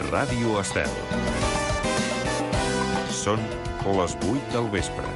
Ràdio Estel. Són les 8 del vespre.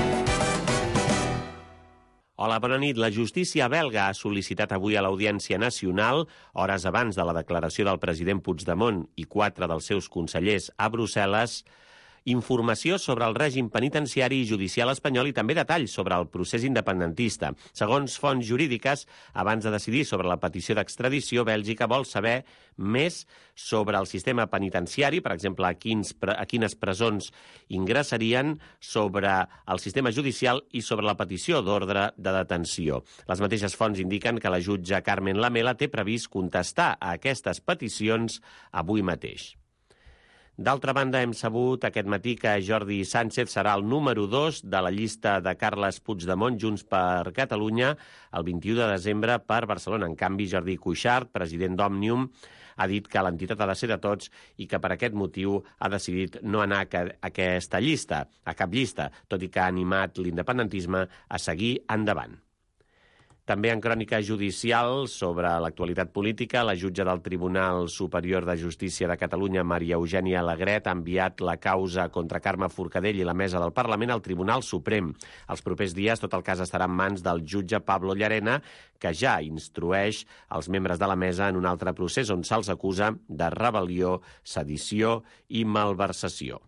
Hola, bona nit. La justícia belga ha sol·licitat avui a l'Audiència Nacional, hores abans de la declaració del president Puigdemont i 4 dels seus consellers a Brussel·les, informació sobre el règim penitenciari i judicial espanyol i també detalls sobre el procés independentista. Segons fonts jurídiques, abans de decidir sobre la petició d'extradició, Bèlgica vol saber més sobre el sistema penitenciari, per exemple, a quines presons ingressarien, sobre el sistema judicial i sobre la petició d'ordre de detenció. Les mateixes fonts indiquen que la jutge Carmen Lamela té previst contestar a aquestes peticions avui mateix. D'altra banda, hem sabut aquest matí que Jordi Sánchez serà el número 2 de la llista de Carles Puigdemont Junts per Catalunya el 21 de desembre per Barcelona. En canvi, Jordi Cuixart, president d'Òmnium, ha dit que l'entitat ha de ser de tots i que per aquest motiu ha decidit no anar a aquesta llista, a cap llista, tot i que ha animat l'independentisme a seguir endavant. També en crònica judicial sobre l'actualitat política, la jutge del Tribunal Superior de Justícia de Catalunya, Maria Eugènia Alegret, ha enviat la causa contra Carme Forcadell i la mesa del Parlament al Tribunal Suprem. Els propers dies tot el cas estarà en mans del jutge Pablo Llarena, que ja instrueix els membres de la mesa en un altre procés on se'ls acusa de rebel·lió, sedició i malversació.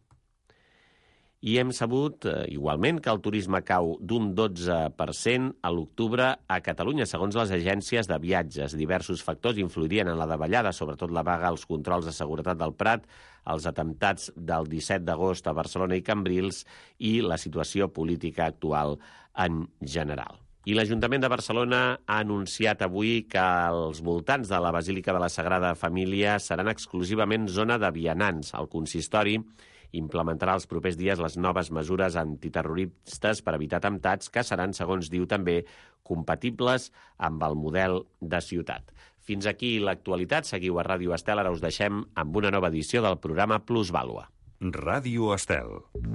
I hem sabut, igualment, que el turisme cau d'un 12% a l'octubre a Catalunya, segons les agències de viatges. Diversos factors influirien en la davallada, sobretot la vaga als controls de seguretat del Prat, els atemptats del 17 d'agost a Barcelona i Cambrils i la situació política actual en general. I l'Ajuntament de Barcelona ha anunciat avui que els voltants de la Basílica de la Sagrada Família seran exclusivament zona de vianants. El consistori implementarà els propers dies les noves mesures antiterroristes per evitar atemptats que seran, segons diu també, compatibles amb el model de ciutat. Fins aquí l'actualitat. Seguiu a Ràdio Estel. Ara us deixem amb una nova edició del programa Plusvàlua. Ràdio Estel.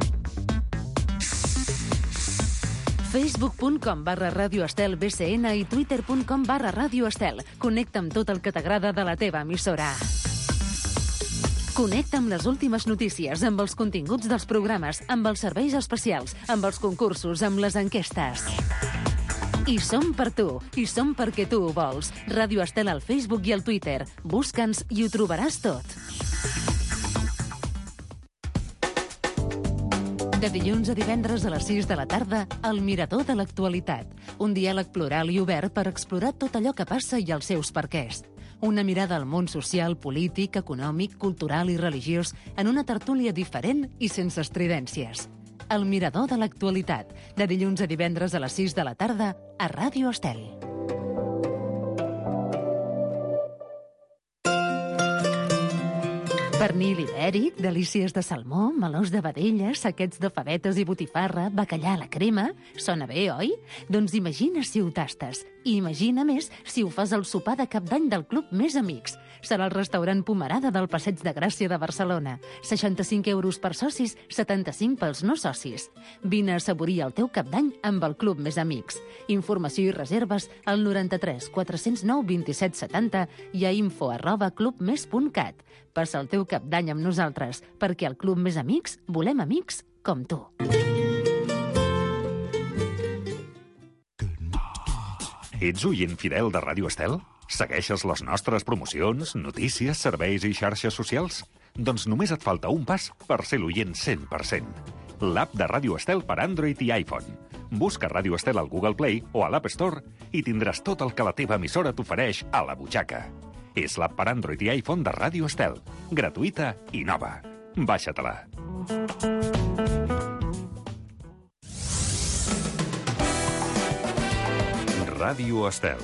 Facebook.com/Ràdio Estel BCN i Twitter.com/Ràdio Estel. Connecta amb tot el que t'agrada de la teva emissora. Connecta amb les últimes notícies, amb els continguts dels programes, amb els serveis especials, amb els concursos, amb les enquestes. I som per tu, i som perquè tu ho vols. Ràdio Estel al Facebook i al Twitter. Busca'ns i ho trobaràs tot. De dilluns a divendres a les 6 de la tarda, El Mirador de l'Actualitat. Un diàleg plural i obert per explorar tot allò que passa i els seus perquès. Una mirada al món social, polític, econòmic, cultural i religiós en una tertúlia diferent i sense estridències. El Mirador de l'Actualitat, de dilluns a divendres a les 6 de la tarda a Ràdio Estel. Pernil ibèric, delícies de salmó, melós de vedella, saquets de favetes i botifarra, bacallà a la crema... Sona bé, oi? Doncs imagina si ho tastes. I imagina més si ho fas al sopar de Cap d'Any del Club Més Amics. Serà el restaurant Pomerada del Passeig de Gràcia de Barcelona. 65 euros per socis, 75 pels no socis. Vine a assaborir el teu Cap d'Any amb el Club Més Amics. Informació i reserves al 93 409 27 70 i a info@clubmes.cat. Passa el teu Cap d'Any amb nosaltres, perquè al Club Més Amics volem amics com tu. Ets oient fidel de Ràdio Estel? Segueixes les nostres promocions, notícies, serveis i xarxes socials? Doncs només et falta un pas per ser l'oient 100%. L'app de Ràdio Estel per Android i iPhone. Busca Ràdio Estel al Google Play o a l'App Store i tindràs tot el que la teva emissora t'ofereix a la butxaca. És l'app per Android i iPhone de Ràdio Estel. Gratuïta i nova. Baixa-te-la. Ràdio Estel.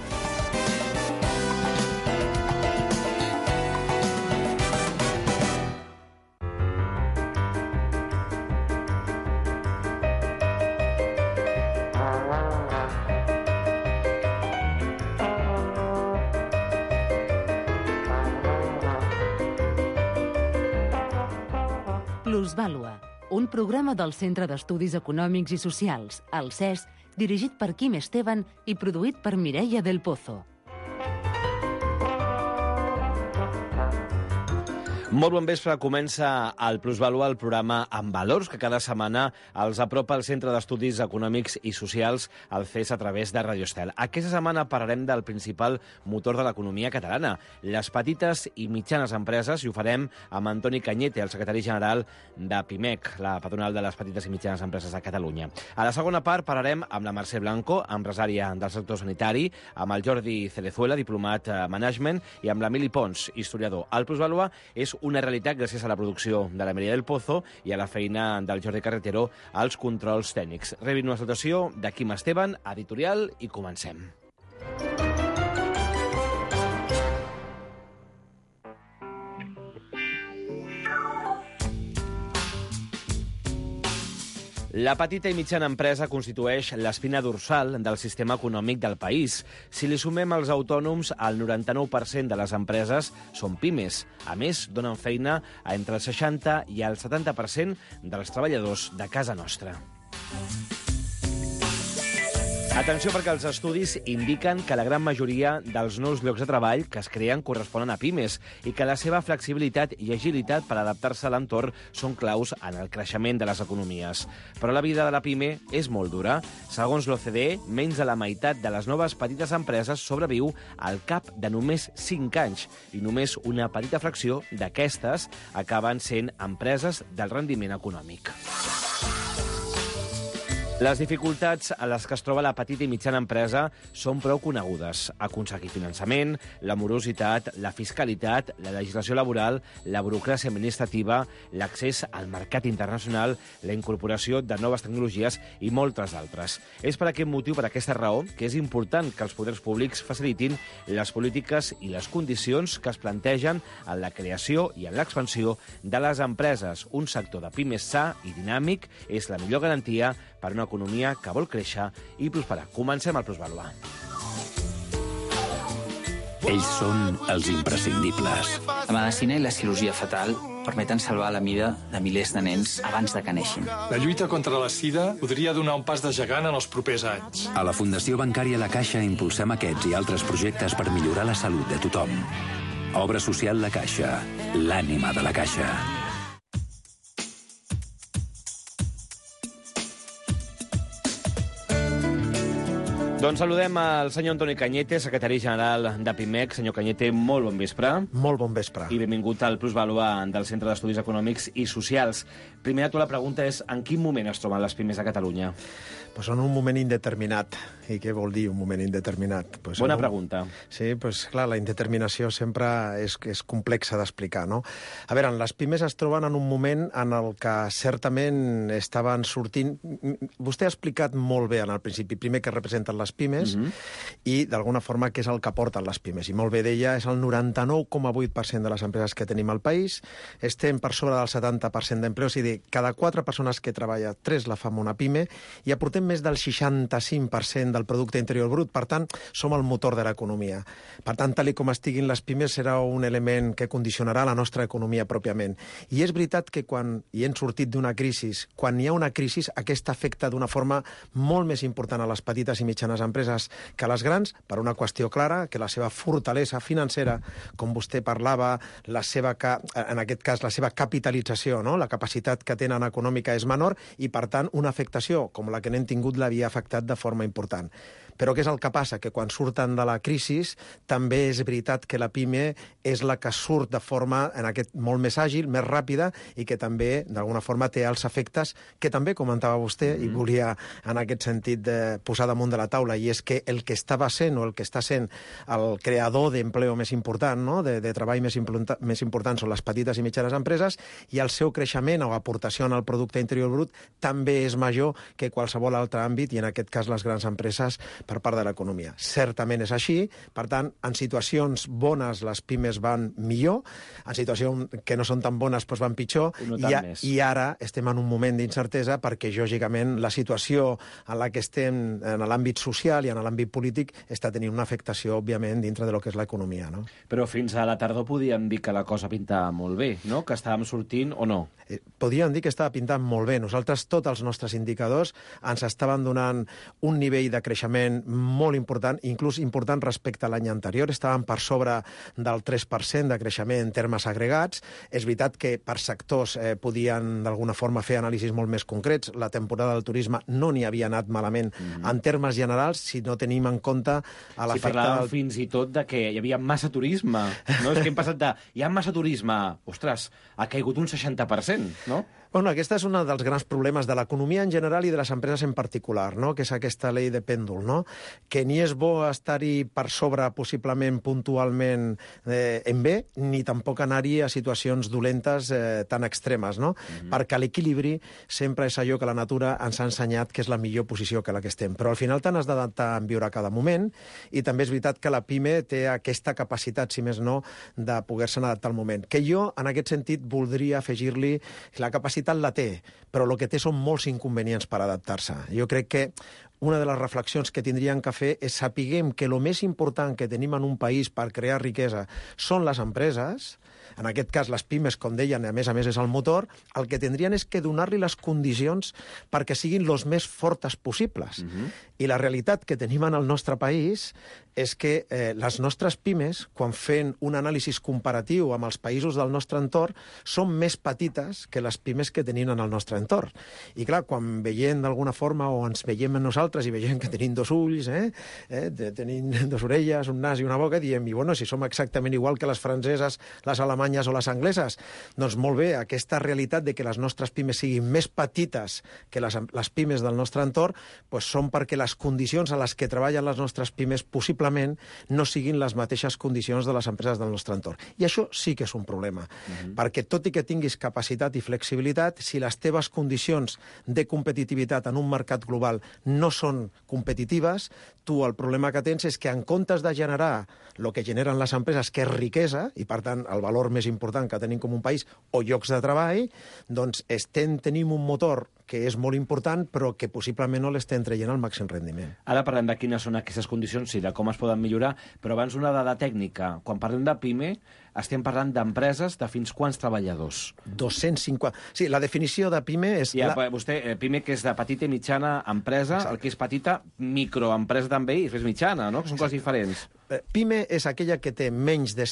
Plusvàlua, un programa del Centre d'Estudis Econòmics i Socials, el CES, dirigit per Quim Esteban i produït per Mireia del Pozo. Molt bon vespre, comença el Plusvalua, el programa amb valors que cada setmana els apropa al Centre d'Estudis Econòmics i Socials, el CES, a través de Radio Estel. Aquesta setmana parlarem del principal motor de l'economia catalana, les petites i mitjanes empreses, i ho farem amb Antoni Cañete, el secretari general de PIMEC, la patronal de les petites i mitjanes empreses de Catalunya. A la segona part parlarem amb la Mercè Blanco, empresària del sector sanitari, amb el Jordi Cerezuela, diplomat Management, i amb l'Emili Pons, historiador. El Plusvalua és una realitat gràcies a la producció de la Maria del Pozo i a la feina del Jordi Carretero als controls tècnics. Rebin una salutació de Quim Esteban, editorial, i comencem. La petita i mitjana empresa constitueix l'espina dorsal del sistema econòmic del país. Si li sumem els autònoms, el 99% de les empreses són pimes. A més, donen feina a entre el 60 i el 70% dels treballadors de casa nostra. Atenció, perquè els estudis indiquen que la gran majoria dels nous llocs de treball que es creen corresponen a pimes i que la seva flexibilitat i agilitat per adaptar-se a l'entorn són claus en el creixement de les economies. Però la vida de la pime és molt dura. Segons l'OCDE, menys de la meitat de les noves petites empreses sobreviu al cap de només 5 anys i només una petita fracció d'aquestes acaben sent empreses del rendiment econòmic. Les dificultats a les que es troba la petita i mitjana empresa són prou conegudes. Aconseguir finançament, la morositat, la fiscalitat, la legislació laboral, la burocràcia administrativa, l'accés al mercat internacional, la incorporació de noves tecnologies i moltes d'altres. És per aquest motiu, per aquesta raó, que és important que els poders públics facilitin les polítiques i les condicions que es plantegen en la creació i en l'expansió de les empreses. Un sector de pimes sa i dinàmic és la millor garantia per una economia que vol créixer i prosperar. Comencem el Plusvalua. Ells són els imprescindibles. La medicina i la cirurgia fetal permeten salvar la vida de milers de nens abans de que neixin. La lluita contra la sida podria donar un pas de gegant en els propers anys. A la Fundació Bancària La Caixa impulsem aquests i altres projectes per millorar la salut de tothom. Obra social La Caixa, l'ànima de la Caixa. Doncs saludem al senyor Antoni Cañete, secretari general de PIMEC. Senyor Cañete, molt bon vespre. Molt bon vespre. I benvingut al Plusvalua del Centre d'Estudis Econòmics i Socials. Primer de tot, la pregunta és en quin moment es troben les pimes a Catalunya? Pues en un moment indeterminat. I què vol dir un moment indeterminat? Pues bona pregunta. Sí, pues clar, la indeterminació sempre és complexa d'explicar, no? A veure, les pimes es troben en un moment en el que certament estaven sortint... Vostè ha explicat molt bé en el principi, primer que representen les pimes i d'alguna forma què és el que porten les pimes. I molt bé deia, és el 99,8% de les empreses que tenim al país. Estem per sobre del 70% d'empleos, és a dir, cada 4 persones que treballa, 3 la fa una pime, i aportem més del 65% del producte interior brut. Per tant, som el motor de l'economia. Per tant, tal com estiguin les pimes, serà un element que condicionarà la nostra economia pròpiament. I és veritat que quan hi hem sortit d'una crisi, quan hi ha una crisi, aquesta afecta d'una forma molt més important a les petites i mitjanes empreses que a les grans, per una qüestió clara, que la seva fortalesa financera, com vostè parlava, en aquest cas la seva capitalització, no? La capacitat que tenen econòmica és menor i, per tant, una afectació com la que n'hem tingut l'havia afectat de forma important. Però què és el que passa? Que quan surten de la crisi també és veritat que la pime és la que surt de forma molt més àgil, més ràpida i que també d'alguna forma té els efectes que també comentava vostè i volia en aquest sentit posar damunt de la taula, i és que el que estava sent o el que està sent el creador d'empleo més important, no? de treball més important són les petites i mitjanes empreses, i el seu creixement o aportació en el producte interior brut també és major que qualsevol altre àmbit, i en aquest cas les grans empreses per part de l'economia. Certament és així, per tant, en situacions bones les pimes van millor, en situacions que no són tan bones doncs van pitjor, i ara estem en un moment d'incertesa perquè, lògicament, la situació en la que estem en l'àmbit social i en l'àmbit polític està tenint una afectació, òbviament, dintre de lo que és l'economia, no? Però fins a la tardor podíem dir que la cosa pintava molt bé, no? Que estàvem sortint o no? Podríem dir que estava pintant molt bé. Nosaltres, tots els nostres indicadors ens estaven donant un nivell de creixement creixement molt important, inclús important respecte a l'any anterior. Estàvem per sobre del 3% de creixement en termes agregats. És veritat que per sectors podien d'alguna forma fer anàlisis molt més concrets. La temporada del turisme no n'hi havia anat malament en termes generals, si no tenim en compte a l'efecte... Si parlàvem fins i tot de que hi havia massa turisme, no? És que hem passat de... Hi ha massa turisme, ostres, ha caigut un 60%, no? Bueno, aquest és un dels grans problemes de l'economia en general i de les empreses en particular, no? Que és aquesta llei de pèndol, no? Que ni és bo estar-hi per sobre possiblement puntualment en bé, ni tampoc anar-hi a situacions dolentes tan extremes, no? Perquè l'equilibri sempre és allò que la natura ens ha ensenyat que és la millor posició que la que estem. Però al final te n'has d'adaptar a viure a cada moment i també és veritat que la PIME té aquesta capacitat, si més no, de poder-se adaptar al moment. Que jo, en aquest sentit, voldria afegir-li la capacitat la té, però el que té són molts inconvenients per adaptar-se. Jo crec que una de les reflexions que tindríem que fer és sapiguem que el més important que tenim en un país per crear riquesa són les empreses, en aquest cas les pimes, com deien, a més és el motor, el que tindrien és que donar-li les condicions perquè siguin els més fortes possibles. I la realitat que tenim en el nostre país és que les nostres pimes, quan fent un anàlisi comparatiu amb els països del nostre entorn, són més petites que les pimes que tenim en el nostre entorn. I clar, quan veiem d'alguna forma, o ens veiem en nosaltres i veiem que tenim dos ulls, tenim dos orelles, un nas i una boca, diem, i bueno, si som exactament igual que les franceses, les alemanyes o les angleses, doncs molt bé, aquesta realitat de que les nostres pimes siguin més petites que les pimes del nostre entorn, doncs són perquè les condicions a les que treballen les nostres pimes possiblement no siguin les mateixes condicions de les empreses del nostre entorn. I això sí que és un problema, perquè tot i que tinguis capacitat i flexibilitat, si les teves condicions de competitivitat en un mercat global no són competitives, tu el problema que tens és que en comptes de generar el que generen les empreses, que és riquesa, i per tant el valor més important que tenim com un país, o llocs de treball, doncs tenim un motor que és molt important, però que possiblement no l'estem traient al màxim rendiment. Ara parlem de quines són aquestes condicions i de com es poden millorar, però abans una dada tècnica. Quan parlem de PIME, estem parlant d'empreses de fins quants treballadors? 250... Sí, la definició de PIME és... Vostè, PIME, que és de petita i mitjana empresa, exacte. El que és petita, microempresa també, i després mitjana, no? Que són coses diferents. PIME és aquella que té menys de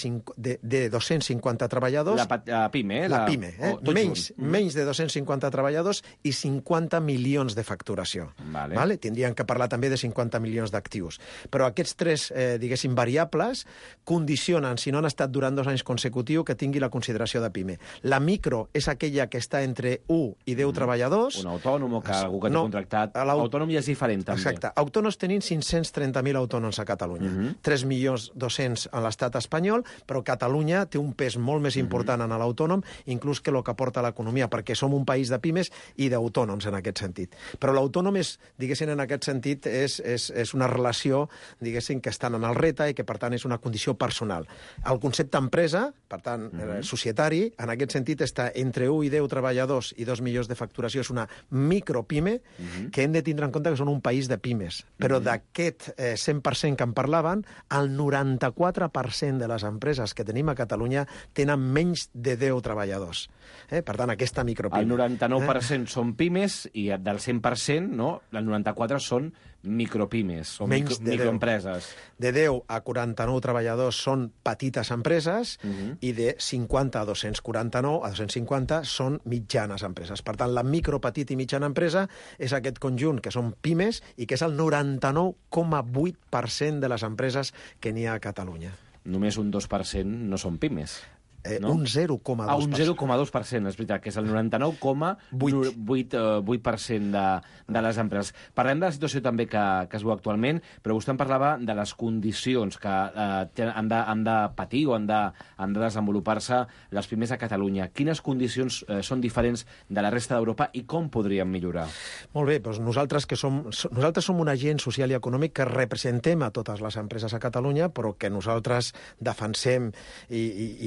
250 treballadors... La PIME, La PIME, menys de 250 treballadors i 50 milions de facturació. Vale? Tindrien que parlar també de 50 milions d'actius. Però aquests tres, diguéssim, variables condicionen, si no han estat durant 2 anys consecutius, que tingui la consideració de PIME. La micro és aquella que està entre 1 i 10 treballadors. Un autònom o algú que té contractat. L'autònom ja és diferent, també. Exacte. Autònoms tenim 530.000 autònoms a Catalunya. 3.200.000 a l'estat espanyol, però Catalunya té un pes molt més important en l'autònom, inclús que el que aporta l'economia, perquè som un país de pimes i d'autònoms en aquest sentit. Però l'autònom és, diguéssim, en aquest sentit, és una relació, diguéssim, que estan en el reta i que, per tant, és una condició personal. El concepte empresa, per tant, societari, en aquest sentit està entre 1 i 10 treballadors i 2 milions de facturació, és una micropime que hem de tindre en compte que són un país de pimes. Però d'aquest 100% que en parlaven, el 94% de les empreses que tenim a Catalunya tenen menys de 10 treballadors. Per tant, aquesta micropime. El 99% són pimes i del 100%, no? El 94% són micropimes, o microempreses. De 10 a 49 treballadors són petites empreses i de 50 a 249 a 250 són mitjanes empreses. Per tant, la micro, petit i mitjana empresa és aquest conjunt que són pimes i que és el 99,8% de les empreses que n'hi ha a Catalunya. Només un 2% no són pimes. No? Un 0,2%. Un 0,2%, és veritat, que és el 99,8% de les empreses. Parlem de la situació també que es veu actualment, però vostè em parlava de les condicions que han de patir o han de desenvolupar-se les pimes a Catalunya. Quines condicions són diferents de la resta d'Europa i com podríem millorar? Molt bé, doncs nosaltres som un agent social i econòmic que representem a totes les empreses a Catalunya, però que nosaltres defensem i en aquest cas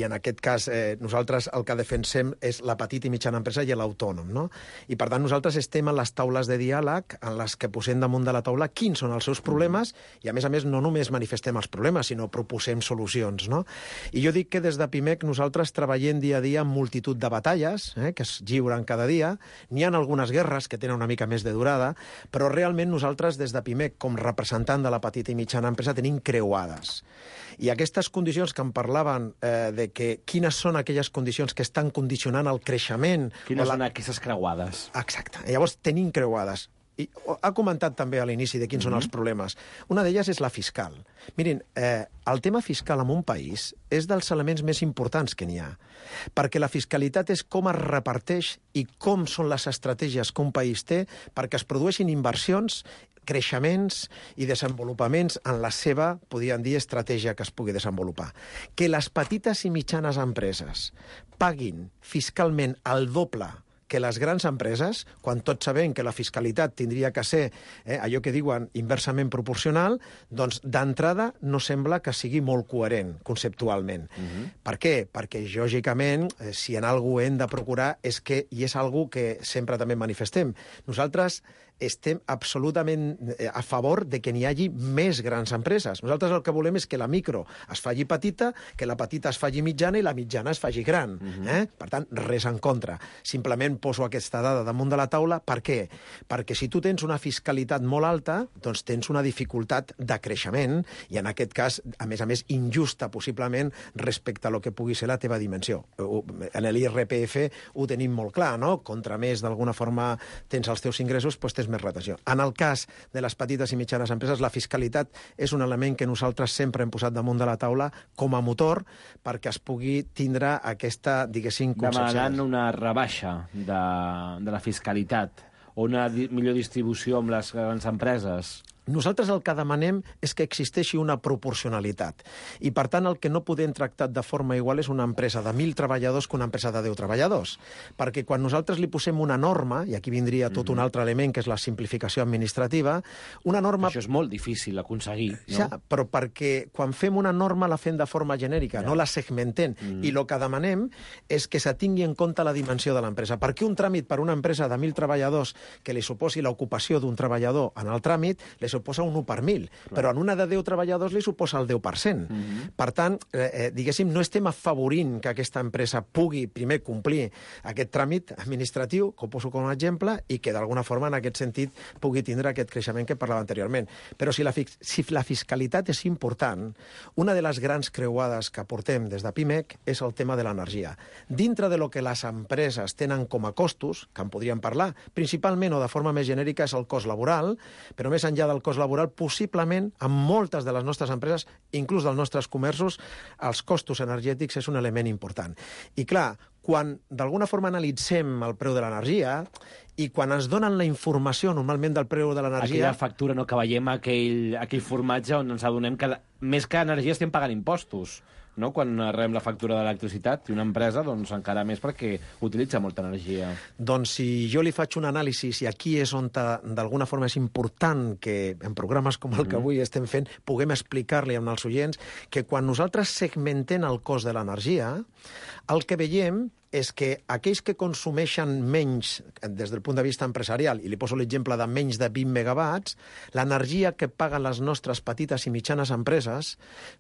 cas, nosaltres el que defensem és la petita i mitjana empresa i l'autònom, no? I, per tant, nosaltres estem en les taules de diàleg en les que posem damunt de la taula quins són els seus problemes i, a més, no només manifestem els problemes, sinó proposem solucions, no? I jo dic que des de PIMEC nosaltres treballem dia a dia en multitud de batalles, que es lliuren cada dia. N'hi ha algunes guerres que tenen una mica més de durada, però realment nosaltres, des de PIMEC, com representant de la petita i mitjana empresa, tenim creuades. I aquestes condicions que em parlaven de que quines són aquelles condicions que estan condicionant el creixement... Quines són aquestes creuades? Exacte. Llavors, tenim creuades. I ha comentat també a l'inici de quins són els problemes. Una d'elles és la fiscal. Mirin, el tema fiscal en un país és dels elements més importants que n'hi ha, perquè la fiscalitat és com es reparteix i com són les estratègies que un país té perquè es produeixin inversions, creixements i desenvolupaments en la seva, podríem dir, estratègia que es pugui desenvolupar. Que les petites i mitjanes empreses paguin fiscalment el doble que les grans empreses, quan tots sabem que la fiscalitat tindria que ser allò que diuen inversament proporcional, doncs d'entrada no sembla que sigui molt coherent conceptualment. Per què? Perquè, lògicament, si en algú hem de procurar és que, i és algú que sempre també manifestem, nosaltres estem absolutament a favor de que n'hi hagi més grans empreses. Nosaltres el que volem és que la micro es faci petita, que la petita es faci mitjana i la mitjana es faci gran. Per tant, res en contra. Simplement poso aquesta dada damunt de la taula. Per què? Perquè si tu tens una fiscalitat molt alta, doncs tens una dificultat de creixement i, en aquest cas, a més, injusta, possiblement, respecte a lo que pugui ser la teva dimensió. En l'IRPF ho tenim molt clar, no? Contra més, d'alguna forma, tens els teus ingressos, doncs tens més retenció. En el cas de les petites i mitjanes empreses, la fiscalitat és un element que nosaltres sempre hem posat damunt de la taula com a motor perquè es pugui tindre aquesta, diguéssim, concepció. Demanant una rebaixa de la fiscalitat o una millor distribució amb les grans empreses. Nosaltres el que demanem és que existeixi una proporcionalitat. I, per tant, el que no podem tractar de forma igual és una empresa de 1.000 treballadors que una empresa de 10 treballadors. Perquè quan nosaltres li posem una norma, i aquí vindria tot un altre element, que és la simplificació administrativa, una norma... Això és molt difícil aconseguir, no? Ja, però perquè quan fem una norma la fem de forma genèrica, no la segmentem. I el que demanem és que se tingui en compte la dimensió de l'empresa. Perquè un tràmit per una empresa de 1.000 treballadors que li suposi l'ocupació d'un treballador en el tràmit, li suposa un 1 per 1.000, però en una de 10 treballadors li suposa el 10%. Per tant, diguéssim, no estem afavorint que aquesta empresa pugui primer complir aquest tràmit administratiu, que ho poso com a exemple, i que d'alguna forma en aquest sentit pugui tindre aquest creixement que parlava anteriorment. Però si la fiscalitat és important, una de les grans creuades que portem des de PIMEC és el tema de l'energia. Dintre de lo que les empreses tenen com a costos, que en podríem parlar, principalment o de forma més genèrica és el cost laboral, però més enllà del cost laboral, possiblement, en moltes de les nostres empreses, inclús dels nostres comerços, els costos energètics és un element important. I clar, quan d'alguna forma analitzem el preu de l'energia i quan ens donen la informació normalment del preu de l'energia... Aquella factura, no, que veiem aquell formatge on ens adonem que més que energia estem pagant impostos, no? Quan rebem la factura d'electricitat i una empresa, doncs encara més perquè utilitza molta energia. Doncs si jo li faig un anàlisi, i aquí és on d'alguna forma és important que en programes com el que avui estem fent puguem explicar-li als oients que quan nosaltres segmentem el cost de l'energia, el que veiem és que aquells que consumeixen menys des del punt de vista empresarial, i li poso l'exemple de menys de 20 megawatts, l'energia que paguen les nostres petites i mitjanes empreses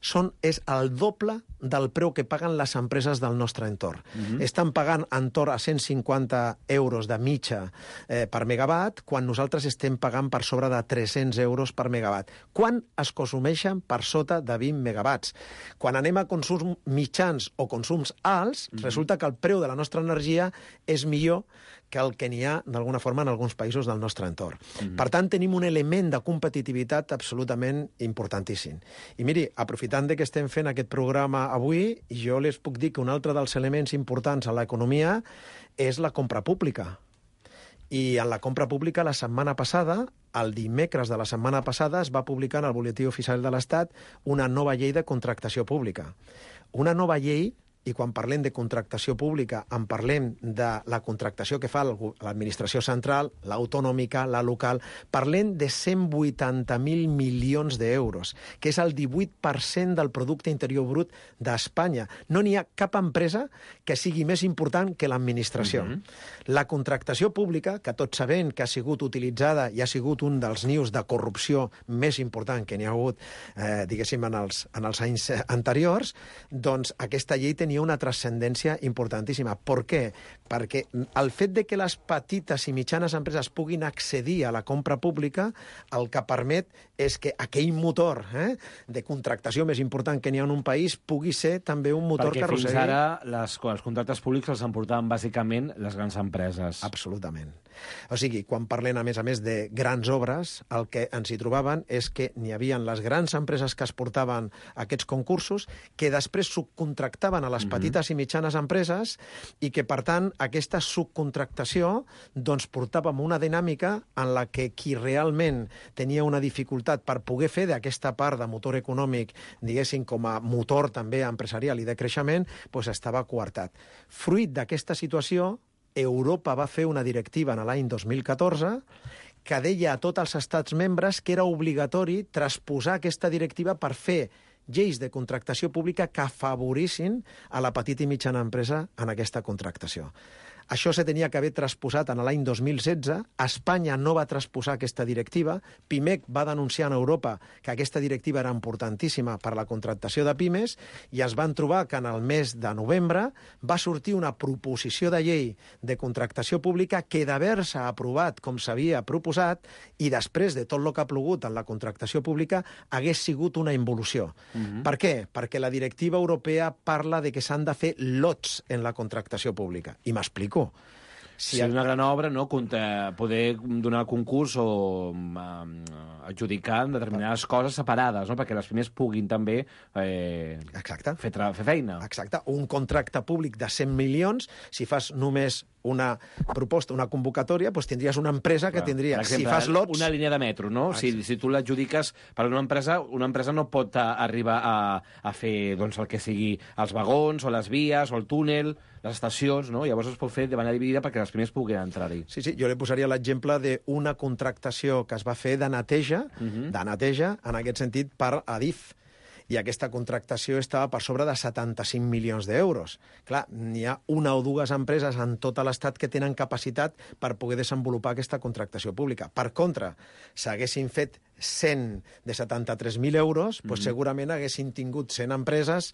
és el doble del preu que paguen les empreses del nostre entorn. Estan pagant entorn a 150 euros de mitja per megawatt, quan nosaltres estem pagant per sobre de 300 euros per megawatt. Quan es consumeixen per sota de 20 megawatts? Quan anem a consums mitjans o consums alts, resulta que el preu de la nostra energia és millor que el que n'hi ha, d'alguna forma, en alguns països del nostre entorn. Per tant, tenim un element de competitivitat absolutament importantíssim. I miri, aprofitant que estem fent aquest programa avui, jo les puc dir que un altre dels elements importants a l'economia és la compra pública. I en la compra pública, la setmana passada, el dimecres de la setmana passada, es va publicar en el Butlletí Oficial de l'Estat una nova llei de contractació pública. Una nova llei i quan parlem de contractació pública en parlem de la contractació que fa l'administració central, l'autonòmica, la local, parlem de 180.000 milions d'euros, que és el 18% del producte interior brut d'Espanya. No n'hi ha cap empresa que sigui més important que l'administració. La contractació pública, que tots sabem que ha sigut utilitzada i ha sigut un dels nius de corrupció més important que n'hi ha hagut, diguéssim, en els anys anteriors, doncs aquesta llei tenia una transcendència importantíssima. Per què? Perquè el fet de que les petites i mitjanes empreses puguin accedir a la compra pública el que permet és que aquell motor de contractació més important que n'hi ha en un país pugui ser també un motor que arrossegui... Perquè fins ara els contractes públics els emportaven bàsicament les grans empreses. Absolutament. O sigui, quan parlem, a més de grans obres, el que ens hi trobaven és que n'hi havia les grans empreses que es portaven aquests concursos, que després subcontractaven a les petites i mitjanes empreses i que, per tant, aquesta subcontractació doncs, portava una dinàmica en la que qui realment tenia una dificultat per poder fer d'aquesta part de motor econòmic, diguéssim, com a motor també empresarial i de creixement, doncs estava coartat. Fruit d'aquesta situació, Europa va fer una directiva en l'any 2014 que deia a tots els estats membres que era obligatori transposar aquesta directiva per fer lleis de contractació pública que afavorissin a la petita i mitjana empresa en aquesta contractació. Això se tenia que haver transposat en l'any 2016. Espanya no va transposar aquesta directiva. Pimec va denunciar en Europa que aquesta directiva era importantíssima per a la contractació de pimes i es van trobar que en el mes de novembre va sortir una proposició de llei de contractació pública que d'haver-se aprovat com s'havia proposat i després de tot el que ha plogut en la contractació pública hagués sigut una involució. Per què? Perquè la directiva europea parla de que s'han de fer lots en la contractació pública. I m'explico. Si una gran obra, no, poder donar concurs o adjudicar en determinades coses separades, no? Perquè les pimes puguin també fer feina. Exacte. Un contracte públic de 100 milions, si fas només una proposta, una convocatòria, doncs tindries una empresa que tindria... Per exemple, si fas lots... una línia de metro, no? Si tu l'adjudiques per una empresa no pot arribar a fer doncs, el que sigui els vagons, o les vies, o el túnel, les estacions, no? Llavors es pot fer de manera dividida perquè les pimes puguin entrar-hi. Sí, jo li posaria l'exemple d'una contractació que es va fer de neteja, en aquest sentit, per Adif. I aquesta contractació estava per sobre de 75 milions d'euros. Clar, n'hi ha una o dues empreses en tot l'Estat que tenen capacitat per poder desenvolupar aquesta contractació pública. Per contra, s'haguessin fet 100 de 73.000 euros, doncs segurament haguessin tingut 100 empreses...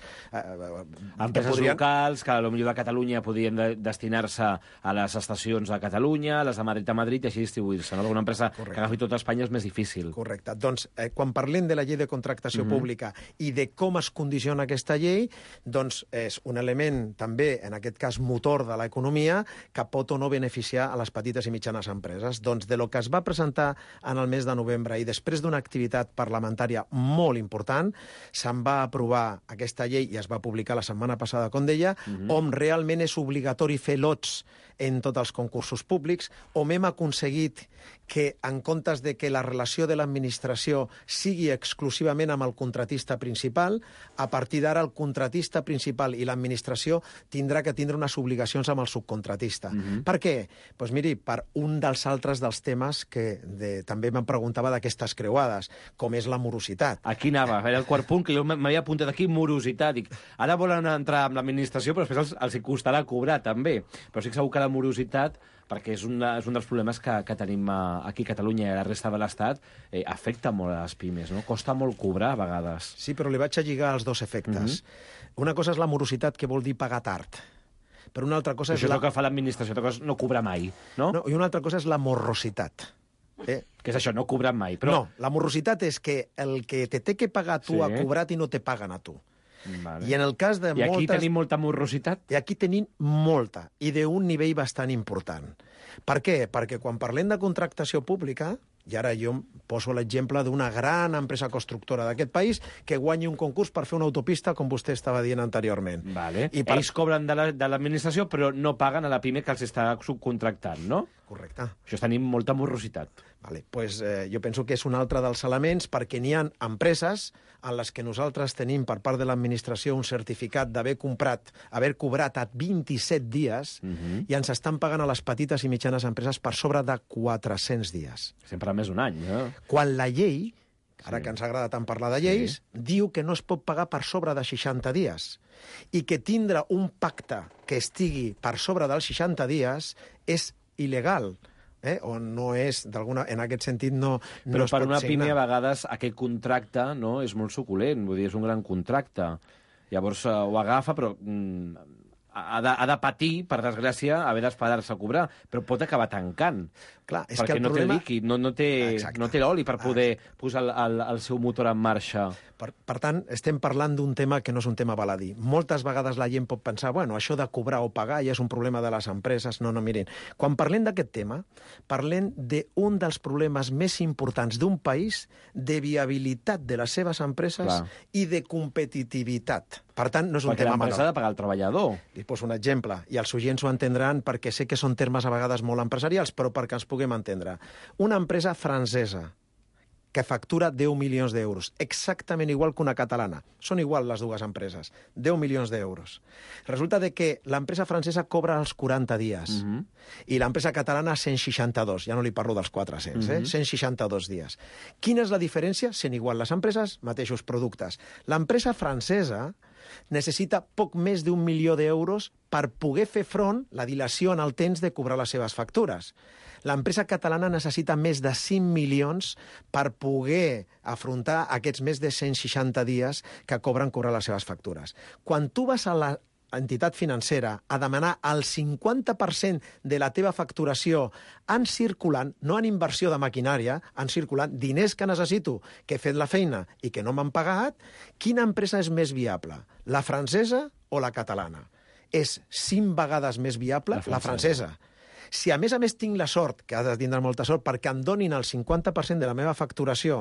Empreses locals, que potser de Catalunya podien destinar-se a les estacions de Catalunya, a les de Madrid a Madrid, i així distribuir-se. Una empresa que agafi tot Espanya és més difícil. Correcte. Doncs, quan parlem de la llei de contractació pública i de com es condiciona aquesta llei, doncs és un element també, en aquest cas motor de l'economia, que pot o no beneficiar a les petites i mitjanes empreses. Doncs de lo que es va presentar en el mes de novembre i després d'una activitat parlamentària molt important, se'n va aprovar aquesta llei i es va publicar la setmana passada, com deia, on realment és obligatori fer lots en tots els concursos públics, on hem aconseguit que, en comptes de que la relació de l'administració sigui exclusivament amb el contratista principal, a partir d'ara el contratista principal i l'administració tindrà que tindre unes obligacions amb el subcontratista. Per què? Doncs miri, per un dels altres dels temes que també me'n preguntava d'aquestes creuades, com és la morositat. Aquí anava, era el quart punt que jo m'havia apuntat aquí, morositat. Dic, ara volen entrar amb l'administració, però després els hi costarà cobrar, també. Però sí que segur que la morositat, perquè és un dels problemes que tenim aquí a Catalunya i a la resta de l'Estat, afecta molt a les pimes, no? Costa molt cobrar, a vegades. Sí, però li vaig a lligar els dos efectes. Una cosa és la morositat, que vol dir pagar tard. Però una altra cosa és... Això és el que fa l'administració, altra cosa és no cobrar mai, no? No, i una altra cosa és la morrositat. Què és això, no cobrar mai? Però... No, la morositat és que el que te té que pagar tu ha cobrat i no te paguen a tu. Vale. I en el cas de I aquí tenim molta morositat? I aquí tenim molta, i d'un nivell bastant important. Per què? Perquè quan parlem de contractació pública, i ara jo poso l'exemple d'una gran empresa constructora d'aquest país que guanyi un concurs per fer una autopista, com vostè estava dient anteriorment. Vale. Ells cobren de l'administració, però no paguen a la pime que els està subcontractant, no? Correcte. Això tenim molta morositat. Vale, pues, jo penso que és un altre dels elements perquè n'hi ha empreses en les que nosaltres tenim per part de l'administració un certificat d'haver cobrat a 27 dies i ens estan pagant a les petites i mitjanes empreses per sobre de 400 dies. Sempre més d'un any, eh? Quan la llei, ara que ens agrada tant parlar de lleis, diu que no es pot pagar per sobre de 60 dies i que tindre un pacte que estigui per sobre dels 60 dies és il·legal. O no és, en aquest sentit, no Però es per pot una signar. pime, a vegades, aquest contracte no, és molt suculent, vull dir, és un gran contracte. Llavors ho agafa, però ha de patir, per desgràcia, haver d'esperar-se a cobrar, però pot acabar tancant. Clar, és perquè que el no problema... té líquid, no té l'oli per poder posar el seu motor en marxa. Per tant, estem parlant d'un tema que no és un tema baladí. Moltes vegades la gent pot pensar, bueno, això de cobrar o pagar ja és un problema de les empreses. No, mirin, quan parlem d'aquest tema, parlem d'un dels problemes més importants d'un país de viabilitat de les seves empreses i de competitivitat. Per tant, no és un tema menor. Perquè l'empresa ha de pagar el treballador. Li poso un exemple, i els oients ho entendran perquè sé que són termes a vegades molt empresarials, però perquè ens puguem entendre. Una empresa francesa que factura 10 milions d'euros, exactament igual que una catalana. Són igual les dues empreses, 10 milions d'euros. Resulta que l'empresa francesa cobra els 40 dies i l'empresa catalana 162, ja no li parlo dels 400, 162 dies. Quina és la diferència? Sent igual les empreses, mateixos productes. L'empresa francesa necessita poc més d'1 milió d'euros per poder fer front la dilació en el temps de cobrar les seves factures. L'empresa catalana necessita més de 5 milions per poder afrontar aquests més de 160 dies que cobrar les seves factures. Quan tu vas a l'entitat financera a demanar el 50% de la teva facturació en circulant, no en inversió de maquinària, en circulant, diners que necessito, que he fet la feina i que no m'han pagat, quina empresa és més viable? La francesa o la catalana? És 5 vegades més viable la francesa. Si a més tinc la sort, que has de tindre molta sort, perquè em donin el 50% de la meva facturació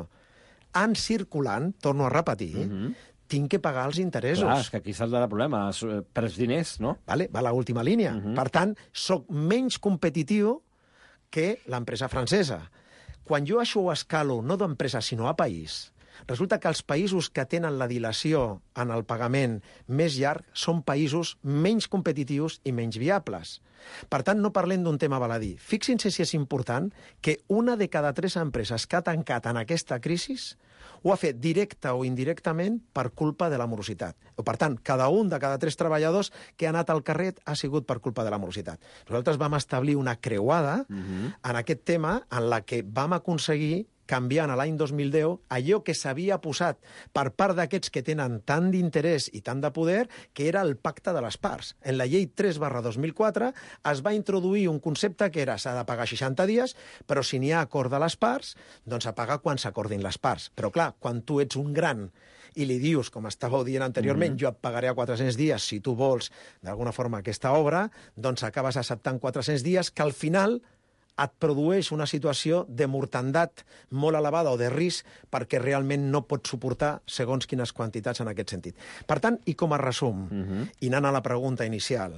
en circulant, torno a repetir, tinc que pagar els interessos. Clar, és que aquí s'ha de dar problema. Perds diners, no? Vale, va a l'última línia. Per tant, soc menys competitiu que l'empresa francesa. Quan jo això ho escalo no d'empresa, sinó a país, resulta que els països que tenen la dilació en el pagament més llarg són països menys competitius i menys viables. Per tant, no parlem d'un tema baladí. Fixin-se si és important que una de cada 3 empreses que ha tancat en aquesta crisi ho ha fet directa o indirectament per culpa de la morositat. Per tant, cada un de cada 3 treballadors que ha anat al carrer ha sigut per culpa de la morositat. Nosaltres vam establir una creuada en aquest tema en la que vam aconseguir canviant a l'any 2010 allò que s'havia posat per part d'aquests que tenen tant d'interès i tant de poder, que era el pacte de les parts. En la llei 3/2004 es va introduir un concepte que era s'ha de pagar 60 dies, però si n'hi ha acord de les parts, doncs a pagar quan s'acordin les parts. Però clar, quan tu ets un gran i li dius, com estàveu dient anteriorment, jo et pagaré a 400 dies si tu vols d'alguna forma aquesta obra, doncs acabes acceptant 400 dies que al final et produeix una situació de mortandat molt elevada o de risc perquè realment no pots suportar segons quines quantitats en aquest sentit. Per tant, i com a resum, i anant a la pregunta inicial,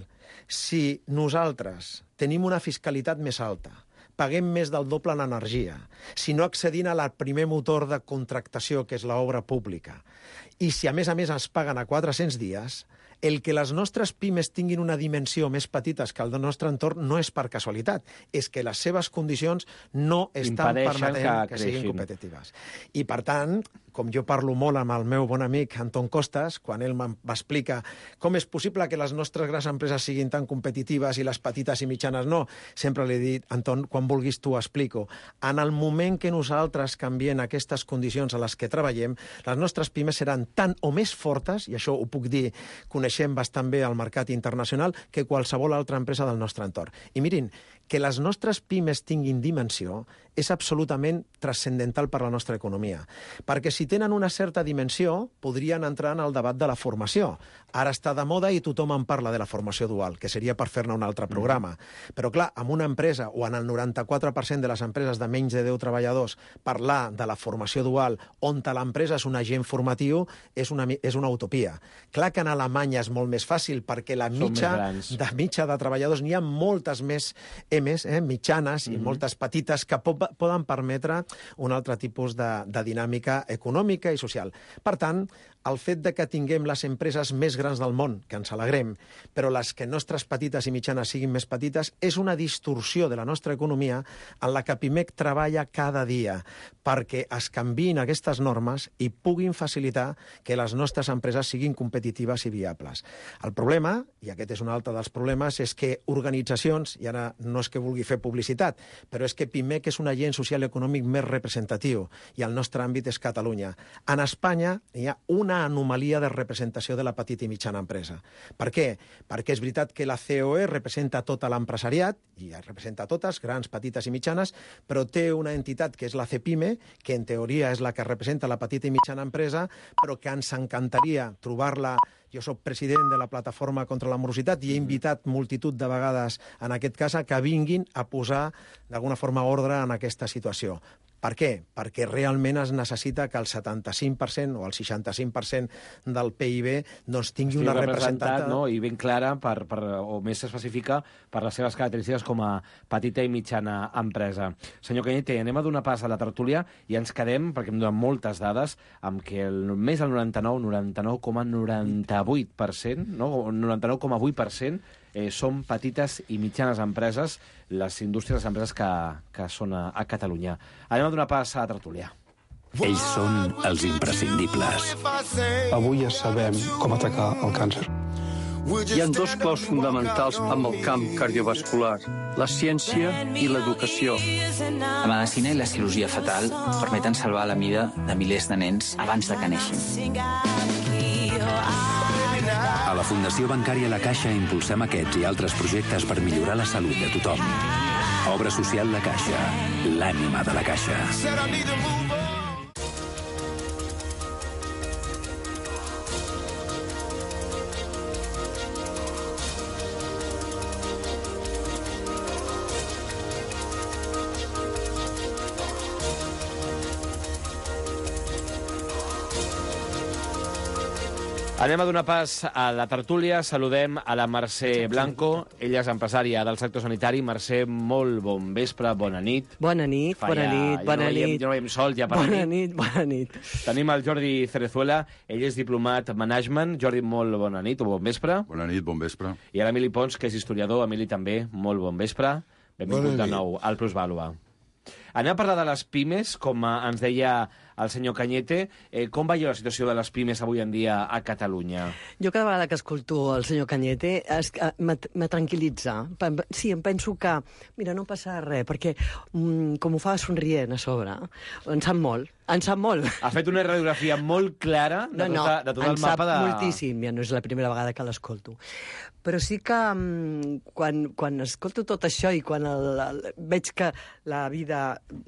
si nosaltres tenim una fiscalitat més alta, paguem més del doble en energia, si no accedim al primer motor de contractació, que és l'obra pública, i si a més es paguen a 400 dies, el que les nostres pimes tinguin una dimensió més petites que el del nostre entorn no és per casualitat, és que les seves condicions no estan permetent que siguin competitives. I, per tant, com jo parlo molt amb el meu bon amic Anton Costas, quan ell m'explica com és possible que les nostres grans empreses siguin tan competitives i les petites i mitjanes no, sempre li he dit, Anton, quan vulguis t'ho explico. En el moment que nosaltres canviem aquestes condicions a les que treballem, les nostres pimes seran tan o més fortes, i això ho puc dir, coneixem bastant bé el mercat internacional, que qualsevol altra empresa del nostre entorn. I mirin, que les nostres pimes tinguin dimensió és absolutament transcendental per la nostra economia. Perquè si tenen una certa dimensió, podrien entrar en el debat de la formació. Ara està de moda i tothom en parla de la formació dual, que seria per fer-ne un altre programa. Però, clar, en una empresa, o en el 94% de les empreses de menys de 10 treballadors, parlar de la formació dual, on l'empresa és un agent formatiu, és una utopia. Clar que en Alemanya és molt més fàcil, perquè la mitja de treballadors n'hi ha moltes més mitjanes i moltes petites que poden permetre un altre tipus de dinàmica econòmica i social. Per tant, el fet de que tinguem les empreses més grans del món, que ens alegrem, però les que nostres petites i mitjanes siguin més petites, és una distorsió de la nostra economia en la que Pimec treballa cada dia perquè es canviïn aquestes normes i puguin facilitar que les nostres empreses siguin competitives i viables. El problema, i aquest és un altre dels problemes, és que organitzacions, i ara no és que vulgui fer publicitat, però és que Pimec és un agent social i econòmic més representatiu i el nostre àmbit és Catalunya. En Espanya hi ha una anomalia de representació de la petita i mitjana empresa. Per què? Perquè és veritat que la COE representa tot l'empresariat, i representa totes, grans, petites i mitjanes, però té una entitat que és la CEPIME, que en teoria és la que representa la petita i mitjana empresa, però que ens encantaria trobar-la. Jo soc president de la Plataforma contra la Morositat i he invitat multitud de vegades, en aquest cas, que vinguin a posar d'alguna forma ordre en aquesta situació. Per què? Perquè realment es necessita que el 75% o el 65% del PIB doncs, tingui una representant... No? I ben clara, o més específica, per les seves característiques com a petita i mitjana empresa. Senyor Cañete, anem a donar pas a la tertúlia i ens quedem, perquè em donen moltes dades, amb que més del 99,98%, no? 99,8% són petites i mitjanes empreses, les indústries, les empreses que són a Catalunya. Anem a donar pas a la tertúlia. Ells són els imprescindibles. Avui ja sabem com atacar el càncer. Hi ha dos claus fonamentals amb el camp cardiovascular, la ciència i l'educació. La medicina i la cirurgia fetal permeten salvar la vida de milers de nens abans de que neixin. A la Fundació Bancària La Caixa impulsem aquests i altres projectes per millorar la salut de tothom. Obra social La Caixa, l'ànima de la Caixa. Anem a donar pas a la tertúlia. Saludem a la Mercè Blanco. Ella és empresària del sector sanitari. Mercè, molt bon vespre, bona nit. Bona nit, bona nit. Ja no veiem sol, ja per bona nit. Bona nit. Tenim el Jordi Cerezuela. Ell és diplomat management. Jordi, molt bona nit o bon vespre. Bona nit, bon vespre. I l'Emili Pons, que és historiador. Emili, també, molt bon vespre. Benvingut de nou al Plusvàlua. Anem a parlar de les pimes, com ens deia el senyor Cañete. Com veieu la situació de les pimes avui en dia a Catalunya? Jo cada vegada que escolto el senyor Cañete me tranquil·litza. Sí, em penso que, mira, no passa res, perquè com ho fa somrient a sobre, en sap molt. En sap molt. Ha fet una radiografia molt clara de tot el mapa de... En sap moltíssim, ja no és la primera vegada que l'escolto. Però sí que quan escolto tot això i quan veig que la vida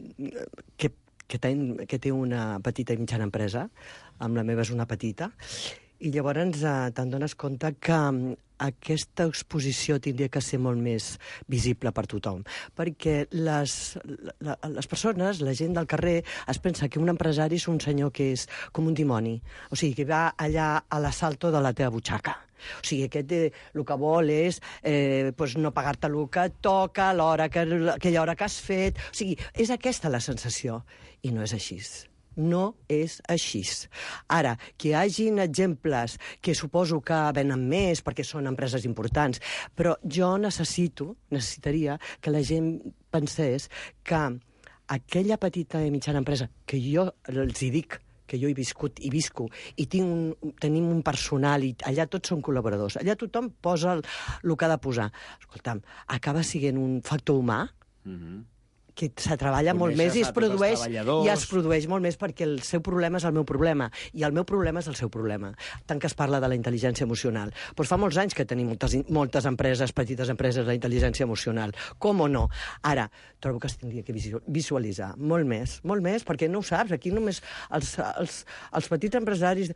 que té una petita i mitjana empresa, amb la meva és una petita, i llavors te'n dones compte que aquesta exposició tindria que ser molt més visible per tothom, perquè les persones, la gent del carrer, es pensa que un empresari és un senyor que és com un dimoni, o sigui, que va allà a l'assalto de la teva butxaca. O sigui, aquest el que vol és no pagar-te el que toca, aquella hora que has fet... O sigui, és aquesta la sensació, i no és així. No és així. Ara, que hi hagin exemples que suposo que venen més perquè són empreses importants, però jo necessitaria que la gent pensés que aquella petita i mitjana empresa, que jo els hi dic, que jo he viscut i visco, i tenim un personal, i allà tots són col·laboradors, allà tothom posa el que ha de posar. Escolta'm, acaba sent un factor humà que se treballa molt més i es produeix molt més perquè el seu problema és el meu problema i el meu problema és el seu problema. Tant que es parla de la intel·ligència emocional. Doncs fa molts anys que tenim moltes empreses, petites empreses, de intel·ligència emocional. Com o no? Ara, trobo que es tindria que visualitzar molt més, perquè no ho saps. Aquí només els petits empresaris...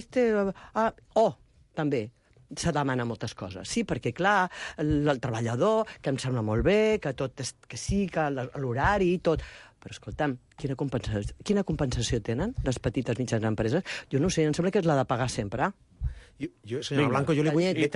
també se demana moltes coses. Sí, perquè, clar, el treballador, que em sembla molt bé, que tot que sí, que l'horari i tot... Però, escolta'm, quina compensació tenen les petites i mitjanes empreses? Jo no sé, em sembla que és la de pagar sempre. Jo, senyora Blanco, jo li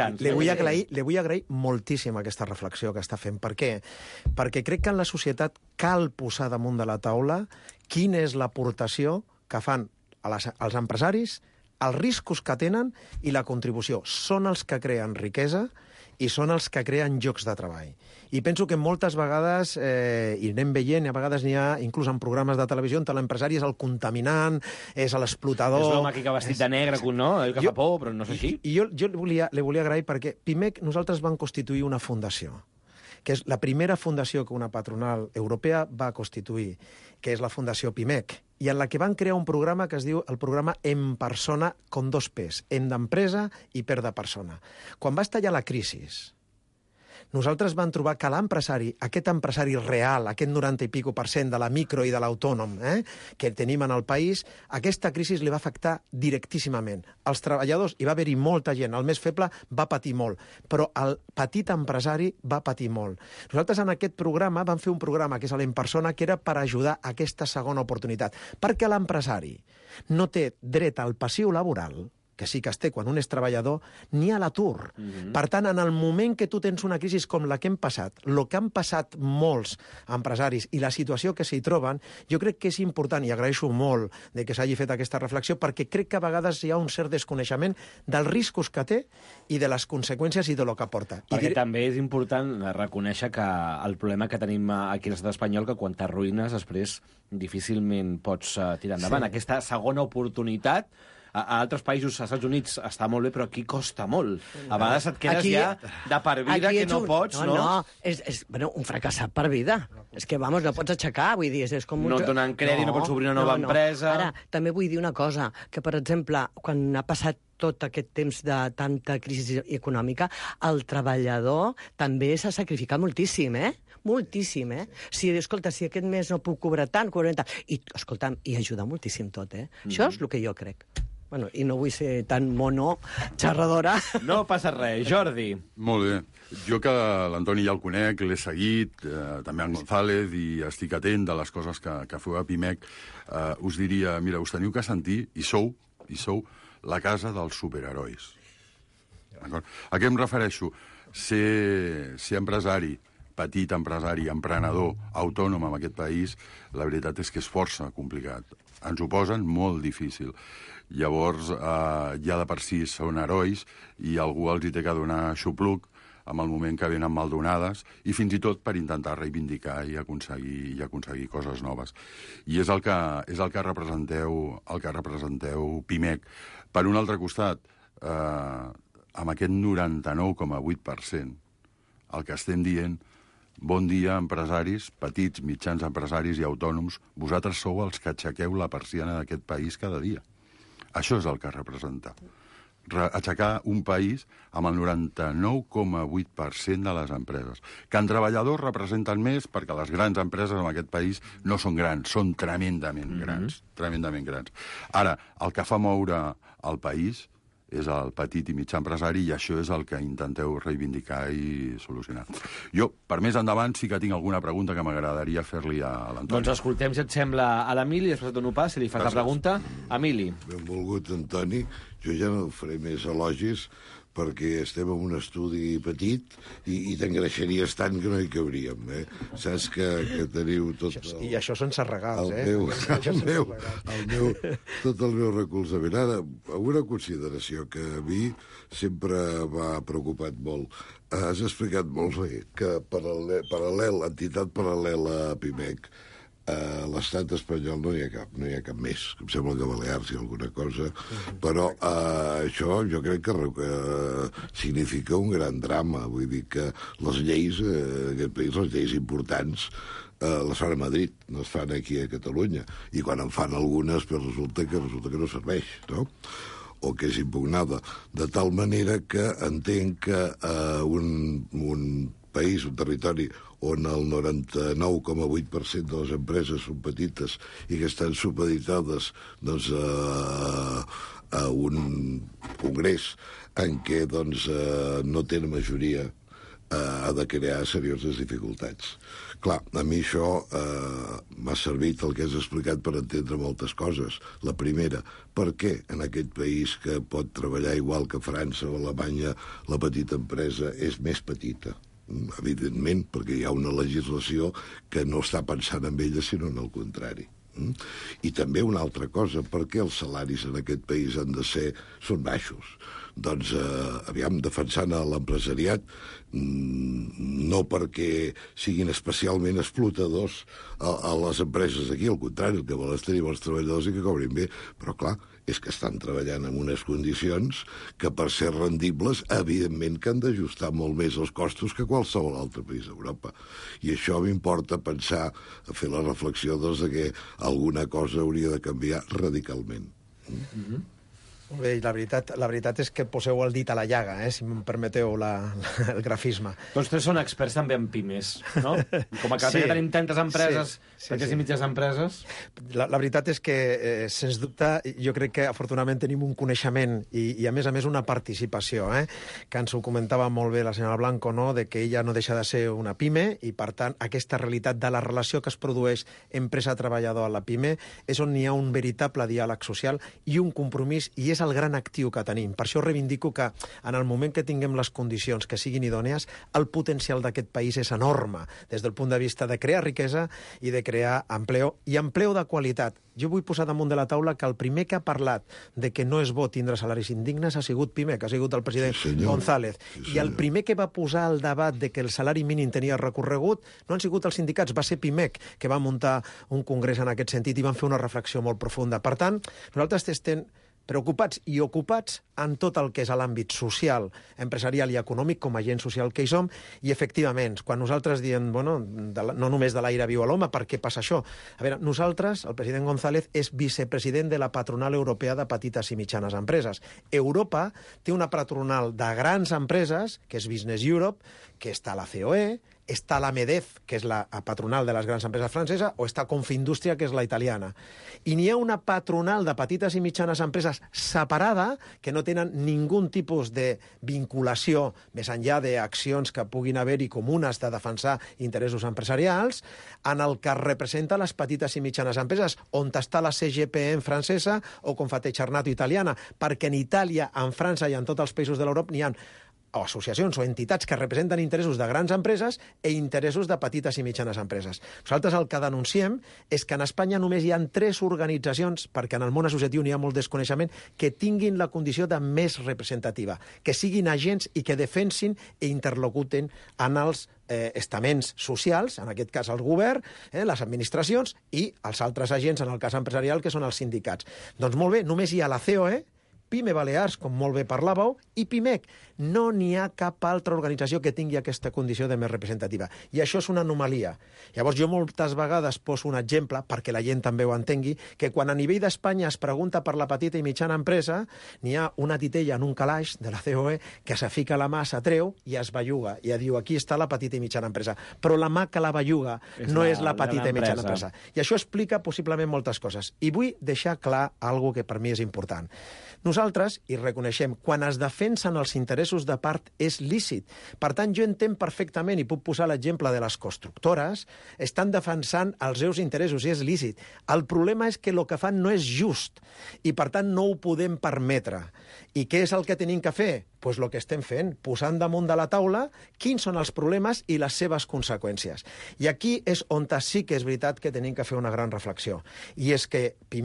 vull agrair moltíssim aquesta reflexió que està fent. Per què? Perquè crec que en la societat cal posar damunt de la taula quina és l'aportació que fan als empresaris, els riscos que tenen i la contribució. Són els que creen riquesa i són els que creen llocs de treball. I penso que moltes vegades, i anem veient, a vegades n'hi ha, inclús en programes de televisió, on l'empresari és el contaminant, és l'explotador... És l'home que va vestit de negre, no? Que fa por, però no és així. I jo li volia agrair perquè PIMEC nosaltres vam constituir una fundació, que és la primera fundació que una patronal europea va constituir, que és la Fundació PIMEC, i en la que van crear un programa que es diu el programa En Persona, con 2 P's, En d'empresa i Per de persona. Quan va estallar la crisi, nosaltres vam trobar que l'empresari, aquest empresari real, aquest 90 i pico % de la micro i de l'autònom que tenim en el país, aquesta crisi li va afectar directíssimament. Els treballadors, hi va haver-hi molta gent, el més feble va patir molt, però el petit empresari va patir molt. Nosaltres en aquest programa vam fer un programa que és l'En Persona, que era per ajudar a aquesta segona oportunitat, perquè l'empresari no té dret al passiu laboral, que sí que es té quan un és treballador, ni a l'atur. Per tant, en el moment que tu tens una crisi com la que hem passat, el que han passat molts empresaris i la situació que s'hi troben, jo crec que és important, i agraeixo molt de que s'hagi fet aquesta reflexió, perquè crec que a vegades hi ha un cert desconeixement dels riscos que té i de les conseqüències i de lo que porta. Perquè també és important reconèixer que el problema que tenim aquí a l'estat espanyol, que quan t'arruïnes després difícilment pots tirar endavant. Sí. Aquesta segona oportunitat a altres països, als Estats Units, està molt bé, però aquí costa molt. A vegades et quedes de per vida que no pots, no? No, és un fracassat per vida. És que, no pots aixecar, vull dir, és com... No et donen crèdit, no pots obrir una nova empresa... Ara, també vull dir una cosa, que, per exemple, quan ha passat tot aquest temps de tanta crisi econòmica, el treballador també s'ha sacrificat moltíssim, moltíssim, Si aquest mes no puc cobrar tant, I, escolta'm, i ajuda moltíssim tot, Això és el que jo crec. Bueno, i no vull ser tan mono, xerradora. No passa res. Jordi. Molt bé. Jo que l'Antoni ja el conec, l'he seguit, també en González, i estic atent de les coses que feu a PIMEC, us diria, mira, us teniu que sentir, i sou la casa dels superherois. A què em refereixo? Ser empresari, petit empresari, emprenedor, autònom en aquest país, la veritat és que és força complicat. Ens ho posen molt difícil. Llavors, ja de per si són herois i algú els hi té que donar xupluc en el moment que venen mal donades i fins i tot per intentar reivindicar i aconseguir coses noves. I és el que representeu PIMEC. Per un altre costat, amb aquest 99,8%, el que estem dient, bon dia, empresaris, petits, mitjans empresaris i autònoms, vosaltres sou els que aixequeu la persiana d'aquest país cada dia. Això és el que representa. Aixecar un país amb el 99,8% de les empreses. Que en treballadors representen més perquè les grans empreses en aquest país no són grans, són tremendament grans. Tremendament grans. Ara, el que fa moure el país és el petit i mig empresari i això és el que intenteu reivindicar i solucionar. Jo, per més endavant, sí que tinc alguna pregunta que m'agradaria fer-li a l'Antoni. Doncs escoltem, si et sembla, a l'Emili, després et dono pas, si li fas la pregunta. Emili. Benvolgut, Antoni. Jo ja no faré més elogis perquè estem en un estudi petit i t'engreixaries tant que no hi cabríem, Saps que teniu tot... I això sense regals, tot el meu recolzament. Ara, una consideració que a mi sempre m'ha preocupat molt. Has explicat molt bé que entitat paral·lela a PIMEC, a l'estat espanyol no hi ha cap més. Em sembla que Balears hi ha alguna cosa, però això jo crec que significa un gran drama. Vull dir que les lleis, en aquest país, les lleis importants, les fan a Madrid, no es fan aquí a Catalunya. I quan en fan algunes, però resulta que no serveix, no? O que és impugnada. De tal manera que entenc que un país, un territori on el 99,8% de les empreses són petites i que estan supeditades doncs, a un congrés en què doncs, no tenen majoria, ha de crear serioses dificultats. Clar, a mi això m'ha servit el que has explicat per entendre moltes coses. La primera, per què en aquest país que pot treballar igual que França o Alemanya la petita empresa és més petita? Evidentment, perquè hi ha una legislació que no està pensant en ella, sinó en el contrari. I també una altra cosa, per què els salaris en aquest país són baixos? Doncs, aviam, defensant l'empresariat, no perquè siguin especialment explotadors a les empreses aquí, al contrari, el que volen és tenir bons treballadors i que cobrin bé, però clar, és que estan treballant en unes condicions que per ser rendibles, evidentment que han d'ajustar molt més els costos que qualsevol altre país d'Europa. I això m'importa pensar, fer la reflexió doncs, de que alguna cosa hauria de canviar radicalment. Molt bé, i la veritat és que poseu el dit a la llaga, si em permeteu el grafisme. Tots tres són experts també en pimes, no? Com a que tenim tantes empreses, petites i mitges empreses... La veritat és que, sens dubte, jo crec que afortunadament tenim un coneixement i a més una participació, que ens ho comentava molt bé la senyora Blanco, no? De que ella no deixa de ser una pime i, per tant, aquesta realitat de la relació que es produeix empresa-treballador a la pime és on hi ha un veritable diàleg social i un compromís, i és el gran actiu que tenim. Per això reivindico que en el moment que tinguem les condicions que siguin idònies, el potencial d'aquest país és enorme, des del punt de vista de crear riquesa i de crear empleo, i empleo de qualitat. Jo vull posar damunt de la taula que el primer que ha parlat de que no és bo tindre salaris indignes ha sigut PIMEC, ha sigut el president González. I el primer que va posar el debat de que el salari mínim tenia recorregut no han sigut els sindicats, va ser PIMEC, que va muntar un congrés en aquest sentit i van fer una reflexió molt profunda. Per tant, nosaltres estem preocupats i ocupats en tot el que és l'àmbit social, empresarial i econòmic, com a agent social que hi som, i efectivament, quan nosaltres diem, bueno, no només de l'aire viu a l'home, per què passa això? A veure, nosaltres, el president González, és vicepresident de la Patronal Europea de Petites i Mitjanes Empreses. Europa té una patronal de grans empreses, que és Business Europe, que està a la COE, està la MEDEF, que és la patronal de les grans empreses franceses, o està Confindústria, que és la italiana. I n'hi ha una patronal de petites i mitjanes empreses separada, que no tenen ningú tipus de vinculació, més enllà d'accions que puguin haver-hi comunes de defensar interessos empresarials, en el que representa les petites i mitjanes empreses, on està la CGPM francesa o Confesernato italiana, perquè en Itàlia, en França i en tots els països de l'Europa n'hi ha o associacions o entitats que representen interessos de grans empreses i interessos de petites i mitjanes empreses. Nosaltres el que denunciem és que en Espanya només hi ha 3 organitzacions, perquè en el món associatiu n'hi ha molt desconeixement, que tinguin la condició de més representativa, que siguin agents i que defensin i interlocuten en els estaments socials, en aquest cas el govern, les administracions i els altres agents, en el cas empresarial, que són els sindicats. Doncs molt bé, només hi ha la COE, PIME Balears, com molt bé parlàveu, i PIMEC. No n'hi ha cap altra organització que tingui aquesta condició de més representativa. I això és una anomalia. Llavors, jo moltes vegades poso un exemple, perquè la gent també ho entengui, que quan a nivell d'Espanya es pregunta per la petita i mitjana empresa, n'hi ha una titella en un calaix de la COE que se fica la mà, s'atreu i es belluga. I diu, aquí està la petita i mitjana empresa. Però la mà que la belluga no és la petita i mitjana empresa. I això explica possiblement moltes coses. I vull deixar clar alguna que per mi és important. Nosaltres, i reconeixem, quan es defensen els interessos de part és lícit. Per tant, jo entenc perfectament, i puc posar l'exemple de les constructores, estan defensant els seus interessos, i és lícit. El problema és que el que fan no és just, i per tant no ho podem permetre. I què és el que tenim que fer? Doncs el que estem fent, posant damunt de la taula quins són els problemes i les seves conseqüències. I aquí és on sí que és veritat que tenim que fer una gran reflexió. I és que PIMEC,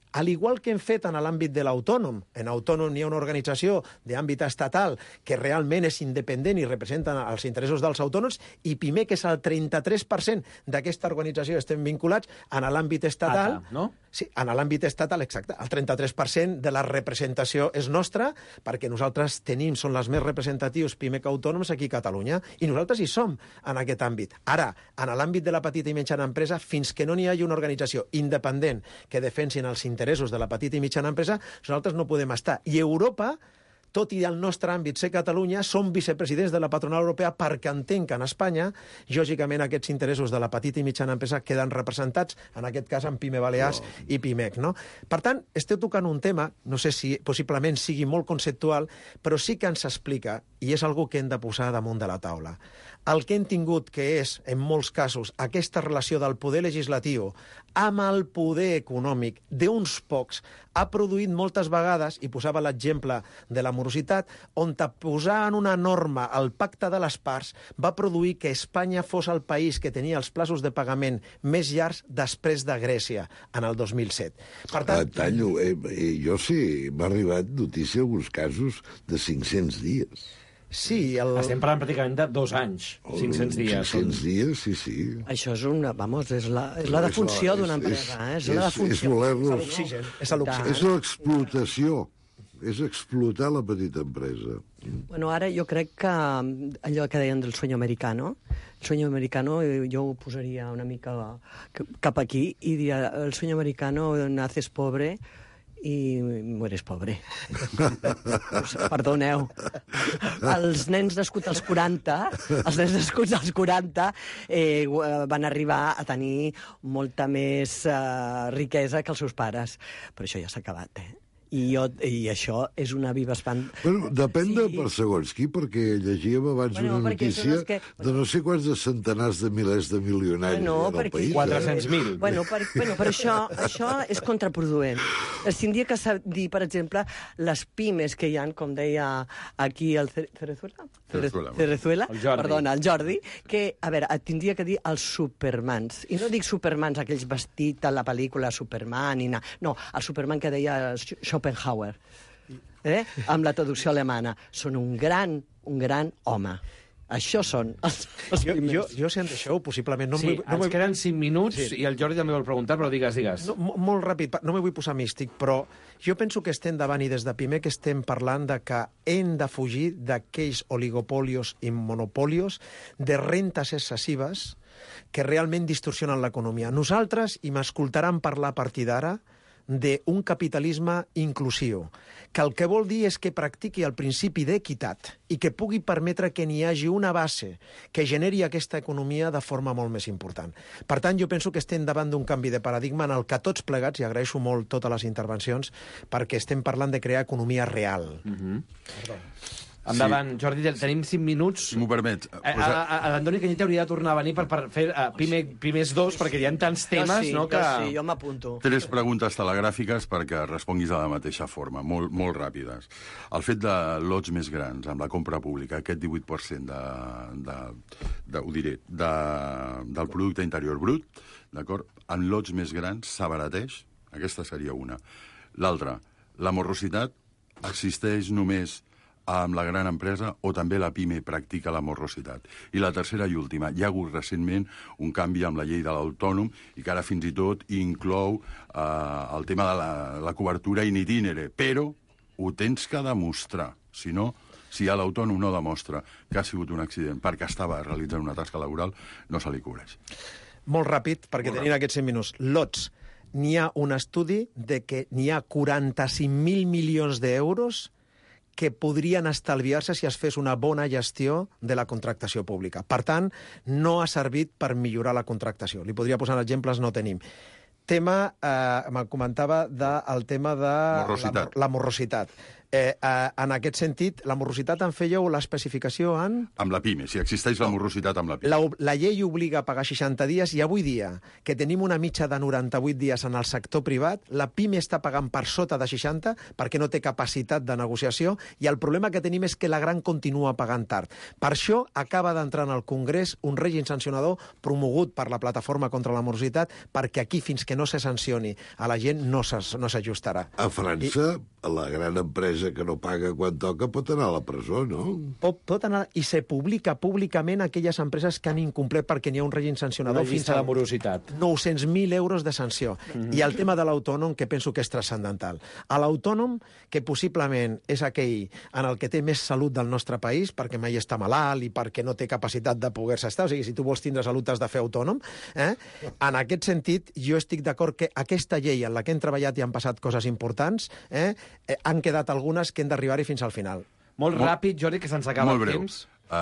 al igual que hem fet en l'àmbit de l'autònom. En autònom hi ha una organització d'àmbit estatal que realment és independent i representa els interessos dels autònoms, i PIMEC és el 33% d'aquesta organització estem vinculats en l'àmbit estatal. no? Sí, en l'àmbit estatal, exacte. El 33% de la representació és nostra, perquè nosaltres som les més representatius PIMEC autònoms aquí a Catalunya, i nosaltres hi som en aquest àmbit. Ara, en l'àmbit de la petita i mitjana empresa, fins que no n'hi hagi una organització independent que defensin els interessos de la petita i mitjana empresa, nosaltres no podem estar. I Europa, tot i el nostre àmbit ser Catalunya, som vicepresidents de la patronal europea perquè entenc que en Espanya, lògicament, aquests interessos de la petita i mitjana empresa queden representats, en aquest cas, en PIME Balears i PIMEC, no? Per tant, esteu tocant un tema, no sé si possiblement sigui molt conceptual, però sí que ens explica, i és algo que hem de posar damunt de la taula. El que hem tingut, que és, en molts casos, aquesta relació del poder legislatiu amb el poder econòmic d'uns pocs, ha produït moltes vegades, i posava l'exemple de la morositat, on posar en una norma el pacte de les parts va produir que Espanya fos el país que tenia els plaços de pagament més llargs després de Grècia, en el 2007. Per tant... Tallo, jo sí, m'ha arribat notícia en alguns casos de 500 dies. Sí, Estem parlant pràcticament de 2 anys, 500 dies. 500 dies, sí. Això és una... Vamos, és la defunció d'una empresa, És la defunció. És l'explotació. És explotar la petita empresa. Bueno, ara jo crec que allò que deien del sueño americano, jo ho posaria una mica cap aquí i diria, el sueño americano, naces pobre i mueres pobre. Perdoneu. Els nens nascuts als 40 van arribar a tenir molta més riquesa que els seus pares. Però això ja s'ha acabat, I això és una viva espant. Bueno, depèn de per segons qui, perquè llegíem abans una notícia de no sé quants de centenars de milers de milionaris del país. 400.000. Bueno, però això és contraproduent. Es tindria que dir, per exemple, les pimes que hi ha, com deia aquí el Cerezuela, perdona, el Jordi, que, a veure, tindria que dir els supermans. I no dic supermans, aquells vestits a la pel·lícula Superman, no, el Superman que deia Schopenhauer, amb la traducció alemana. Són un gran home. Això són els primers. Jo, si em deixeu, possiblement... ens queden 5 minuts i el Jordi també vol preguntar, però digues. Molt ràpid, no me vull posar místic, però jo penso que estem davant, i des de PIMEC estem parlant de que hem de fugir d'aquells oligopolios i monopolios de rentes excessives que realment distorsionen l'economia. Nosaltres, i m'escoltaran parlar a partir d'ara, d'un capitalisme inclusiu, que el que vol dir és que practiqui el principi d'equitat i que pugui permetre que n'hi hagi una base que generi aquesta economia de forma molt més important. Per tant, jo penso que estem davant d'un canvi de paradigma en el que tots plegats, i agraeixo molt totes les intervencions, perquè estem parlant de crear economia real. Endavant, Jordi, tenim 5 minuts. Si m'ho permets. L'Andoni Canyet hauria de tornar a venir per fer PIMEC 2, perquè hi ha tants temes, no? Jo m'apunto. 3 preguntes telegràfiques perquè responguis de la mateixa forma, molt ràpides. El fet de lots més grans, amb la compra pública, aquest 18% del producte interior brut, d'acord? En lots més grans s'abarateix? Aquesta seria una. L'altra, la morositat existeix només amb la gran empresa o també la PIME practica la morositat? I la tercera i última, hi ha hagut recentment un canvi amb la llei de l'autònom i que ara fins i tot inclou el tema de la cobertura in itinere, però ho tens que demostrar. Si no, si l'autònom no demostra que ha sigut un accident perquè estava realitzant una tasca laboral, no se li cobreix. Molt ràpid, perquè tenim aquests 5 minuts. Lots. N'hi ha un estudi de que n'hi ha 45.000 milions d'euros que podrien estalviar-se si es fes una bona gestió de la contractació pública. Per tant, no ha servit per millorar la contractació. Li podria posar exemples, no tenim. Tema, me comentava del tema de la morositat. En aquest sentit, la morositat en fèieu l'especificació en... Amb la PIME, si existeix la morositat amb la PIME. La llei obliga a pagar 60 dies i avui dia, que tenim una mitja de 98 dies en el sector privat, la PIME està pagant per sota de 60 perquè no té capacitat de negociació i el problema que tenim és que la gran continua pagant tard. Per això acaba d'entrar en el Congrés un règim sancionador promogut per la Plataforma contra la Morositat perquè aquí, fins que no se sancioni a la gent, no s'ajustarà. A França, la gran empresa que no paga quan toca pot anar a la presó, no? Pot anar, i se publica públicament aquelles empreses que han incomplert perquè n'hi ha un règim sancionador fins a de morositat. 900.000 euros de sanció. I el tema de l'autònom, que penso que és transcendental. A l'autònom, que possiblement és aquell en el que té més salut del nostre país, perquè mai està malalt i perquè no té capacitat de poder-se estar, o sigui, si tu vols tindre salut has de fer autònom, en aquest sentit jo estic d'acord que aquesta llei en la que hem treballat i han passat coses importants, han quedat algunes que hem d'arribar-hi fins al final. Molt ràpid, Jordi, que se'ns acaba el temps.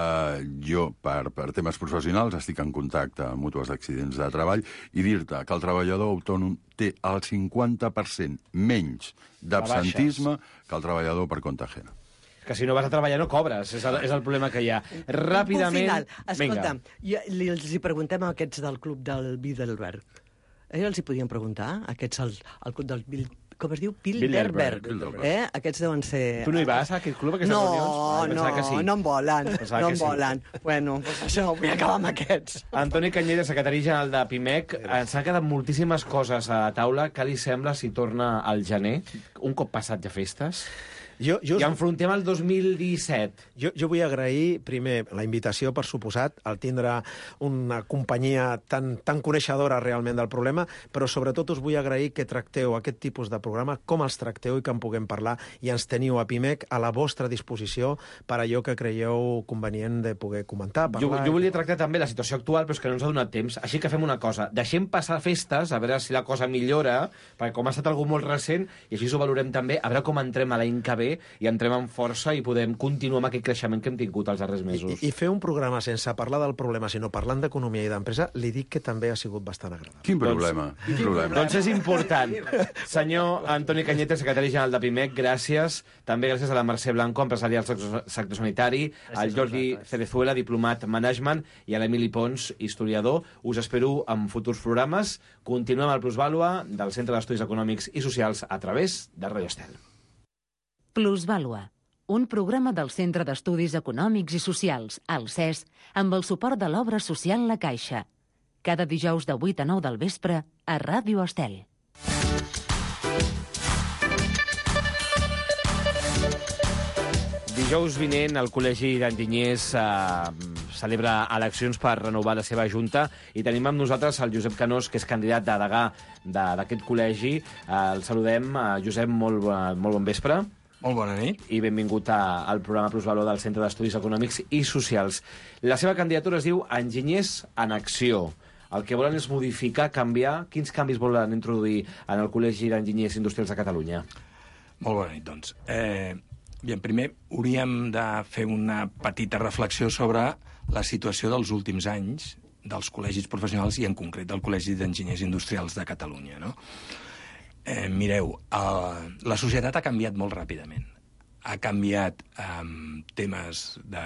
Jo, per temes professionals, estic en contacte amb mútues d'accidents de treball i dir-te que el treballador autònom té el 50% menys d'absentisme que el treballador per compte ajena. Que si no vas a treballar no cobres, és el problema que hi ha. Ràpidament... Al final, escolta, els hi preguntem a aquests del club del Bilderberg. Els hi podien preguntar, aquests al club del com es diu? Bilderberg. Aquests deuen ser... Tu no hi vas, a aquest club, a aquestes reunions? No em volen. Bueno, doncs això, vull acabar amb aquests. Antoni Cañedes, secretari general de PIMEC, ens han quedat moltíssimes coses a la taula. Què li sembla si torna al gener, un cop passat ja festes? I enfrontem el 2017. Jo vull agrair, primer, la invitació, per suposat, al tindre una companyia tan coneixedora realment del problema, però sobretot us vull agrair que tracteu aquest tipus de programa, com els tracteu i que en puguem parlar, i ens teniu a PIMEC a la vostra disposició per allò que creieu convenient de poder comentar, parlar... Jo volia tractar també la situació actual, però és que no ens ha donat temps, així que fem una cosa, deixem passar festes, a veure si la cosa millora, perquè com ha estat algú molt recent, i així ho valorem també, a veure com entrem a l'any que ve i entrem amb força i podem continuar amb aquest creixement que hem tingut els darrers mesos. I fer un programa sense parlar del problema, sinó parlant d'economia i d'empresa, li dic que també ha sigut bastant agradable. Quin problema? Doncs és important. Senyor Antoni Cañete, secretari general de PIMEC, gràcies. També gràcies a la Mercè Blanco, empresària del sector sanitari, al Jordi Cerezuela, diplomat Management, i a l'Emili Pons, historiador. Us espero en futurs programes. Continuem al Plusvàlua del Centre d'Estudis Econòmics i Socials a través de Radio Estel. Plusvàlua, un programa del Centre d'Estudis Econòmics i Socials, el CES, amb el suport de l'obra social La Caixa. Cada dijous de 8 a 9 del vespre a Ràdio Estel. Dijous vinent el Col·legi d'Enginyers celebra eleccions per renovar la seva junta i tenim amb nosaltres el Josep Canós, que és candidat de degà d'aquest col·legi. El saludem. Josep, molt bon vespre. Molt bona nit. I benvingut al programa Plusvalor del Centre d'Estudis Econòmics i Socials. La seva candidatura es diu Enginyers en Acció. El que volen és modificar, canviar... Quins canvis volen introduir en el Col·legi d'Enginyers Industrials de Catalunya? Molt bona nit, doncs. Bien, primer hauríem de fer una petita reflexió sobre la situació dels últims anys dels col·legis professionals i en concret del Col·legi d'Enginyers Industrials de Catalunya, no? Mireu, la societat ha canviat molt ràpidament. Ha canviat temes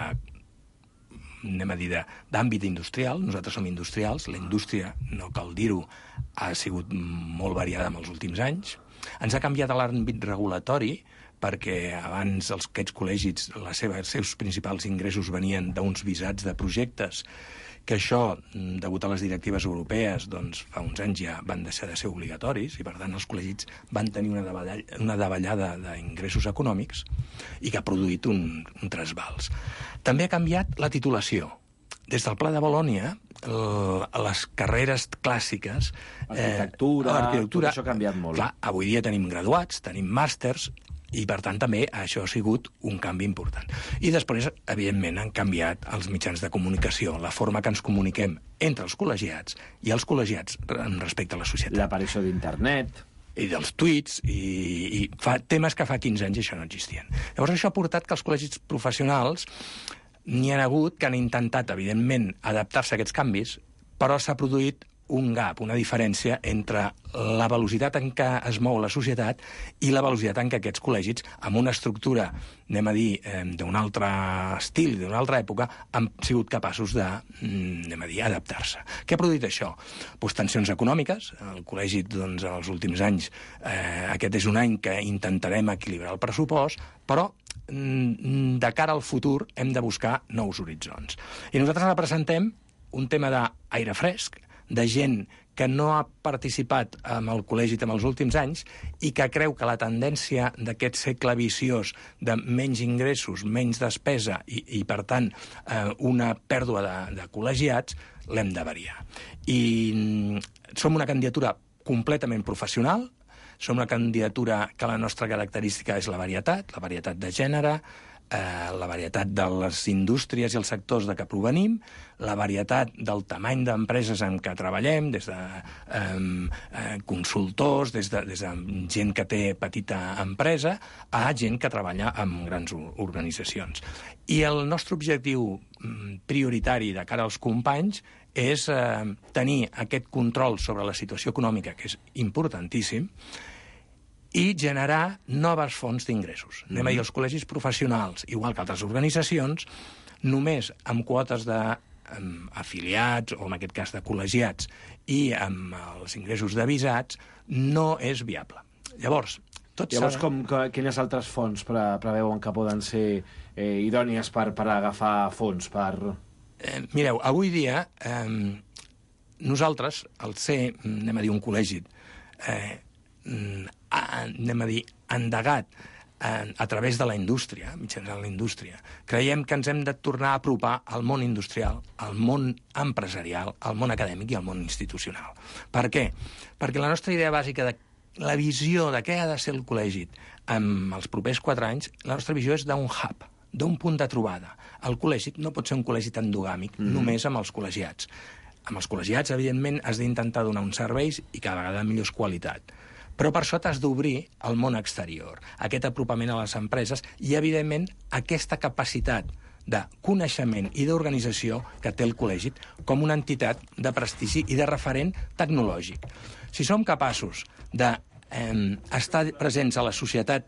d'àmbit industrial. Nosaltres som industrials. La indústria, no cal dir-ho, ha sigut molt variada en els últims anys. Ens ha canviat l'àmbit regulatori, perquè abans aquests col·legis, els seus principals ingressos venien d'uns visats de projectes, que això, degut a les directives europees, doncs fa uns anys ja van deixar de ser obligatoris i, per tant, els col·legis van tenir una davallada d'ingressos econòmics i que ha produït un trasbals. També ha canviat la titulació. Des del Pla de Bolònia, les carreres clàssiques... Arquitectura, tot això ha canviat molt. Clar, avui dia tenim graduats, tenim màsters, i, per tant, també això ha sigut un canvi important. I després, evidentment, han canviat els mitjans de comunicació, la forma que ens comuniquem entre els col·legiats i els col·legiats respecte a la societat. L'aparició d'internet... I dels tuits, i temes que fa 15 anys això no existien. Llavors, això ha portat que els col·legis professionals n'hi ha hagut que han intentat, evidentment, adaptar-se a aquests canvis, però s'ha produït un gap, una diferència entre la velocitat en què es mou la societat i la velocitat en què aquests col·legis, amb una estructura, anem a dir, d'un altre estil, d'una altra època, han sigut capaços de, anem a dir, adaptar-se. Què ha produït això? Pues tensions econòmiques. El col·legi, doncs, en els últims anys, aquest és un any que intentarem equilibrar el pressupost, però de cara al futur hem de buscar nous horitzons. I nosaltres representem un tema d'aire fresc, de gent que no ha participat amb el col·legi en els últims anys i que creu que la tendència d'aquest segle viciós de menys ingressos, menys despesa i per tant, una pèrdua de col·legiats, l'hem de variar. I som una candidatura completament professional, som una candidatura que la nostra característica és la varietat de gènere, la varietat de les indústries i els sectors de què provenim, la varietat del tamany d'empreses en què treballem, des de consultors, des de gent que té petita empresa, a gent que treballa en grans organitzacions. I el nostre objectiu prioritari de cara als companys és tenir aquest control sobre la situació econòmica, que és importantíssim, i generar noves fonts d'ingressos. Anem a dir, els col·legis professionals, igual que altres organitzacions, només amb quotes d'afiliats, o en aquest cas de col·legiats, i amb els ingressos d'avisats, no és viable. Llavors, Llavors, quines altres fonts preveuen que poden ser idònies per agafar fons? Mireu, avui dia, nosaltres, al ser, anem a dir, un col·legi, anem a dir, endegat a través de la indústria, mitjançant la indústria, creiem que ens hem de tornar a apropar al món industrial, al món empresarial, al món acadèmic i al món institucional. Per què? Perquè la nostra idea bàsica de la visió de què ha de ser el col·legi en els propers 4 anys, la nostra visió és d'un hub, d'un punt de trobada. El col·legi no pot ser un col·legi endogàmic, només amb els col·legiats. Amb els col·legiats, evidentment, has d'intentar donar uns serveis i cada vegada de millor qualitat. Però per això t'has d'obrir al món exterior, aquest apropament a les empreses i, evidentment, aquesta capacitat de coneixement i d'organització que té el col·legi com una entitat de prestigi i de referent tecnològic. Si som capaços d'estar presents a la societat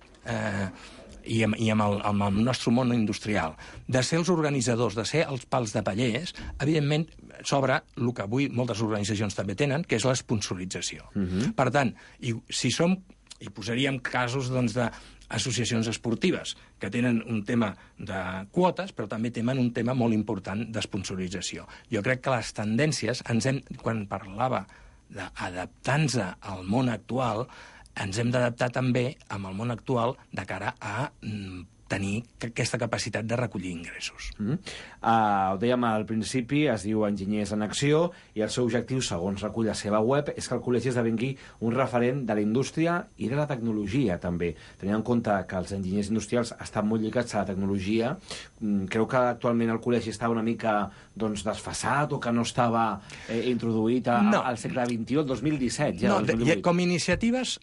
i amb el nostre món industrial, de ser els organitzadors, de ser els pals de pallers, evidentment s'obre el que avui moltes organitzacions també tenen, que és l'esponsorització. Per tant, si som, i posaríem casos d'associacions esportives que tenen un tema de quotes, però també tenen un tema molt important d'esponsorització. Jo crec que les tendències, quan parlava d'adaptar-nos al món actual, ens hem d'adaptar també amb el món actual de cara a tenir aquesta capacitat de recollir ingressos. Ho dèiem al principi, es diu Enginyers en Acció, i el seu objectiu, segons recull la seva web, és que el col·legi esdevingui un referent de la indústria i de la tecnologia, també. Tenint en compte que els enginyers industrials estan molt lligats a la tecnologia, creu que actualment el col·legi està una mica desfasat o que no estava introduït al segle XXI, el 2017? No, com a iniciatives,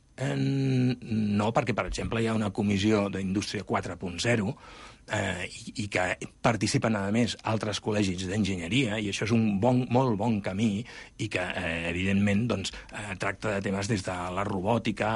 no, perquè, per exemple, hi ha una comissió d'Indústria 4.0 i que participen, a més, altres col·legis d'enginyeria, i això és un molt bon camí i que, evidentment, tracta de temes des de la robòtica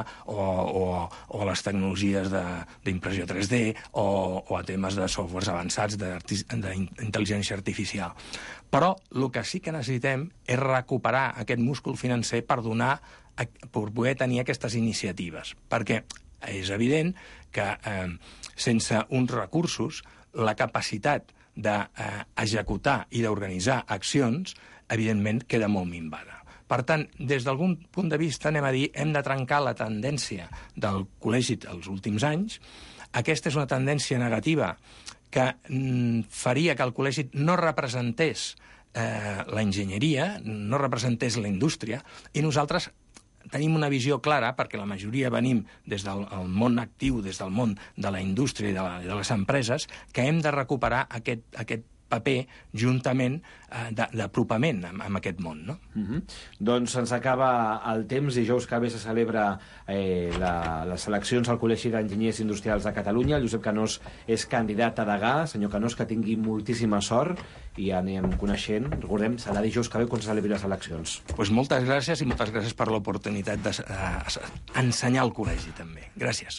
o les tecnologies d'impressió 3D o a temes de softwares avançats d'intel·ligència artificial. Però el que sí que necessitem és recuperar aquest múscul financer per poder tenir aquestes iniciatives, perquè és evident que sense uns recursos la capacitat d'executar i d'organitzar accions, evidentment, queda molt minvada. Per tant, des d'algun punt de vista, hem de trencar la tendència del col·legi els últims anys. Aquesta és una tendència negativa que faria que el col·legi no representés la enginyeria, no representés la indústria, i nosaltres tenim una visió clara, perquè la majoria venim des del món actiu, des del món de la indústria i de les empreses, que hem de recuperar aquest paper juntament d'apropament amb aquest món, no? Doncs se'ns acaba el temps. Dijous que ve se celebra les eleccions al Col·legi d'Enginyers Industrials de Catalunya. El Josep Canós és candidat a degà. Senyor Canós, que tingui moltíssima sort i ja anem coneixent. Recordem, serà dijous que ve quan se celebri les eleccions. Pues moltes gràcies i moltes gràcies per l'oportunitat d'ensenyar al col·legi, també. Gràcies.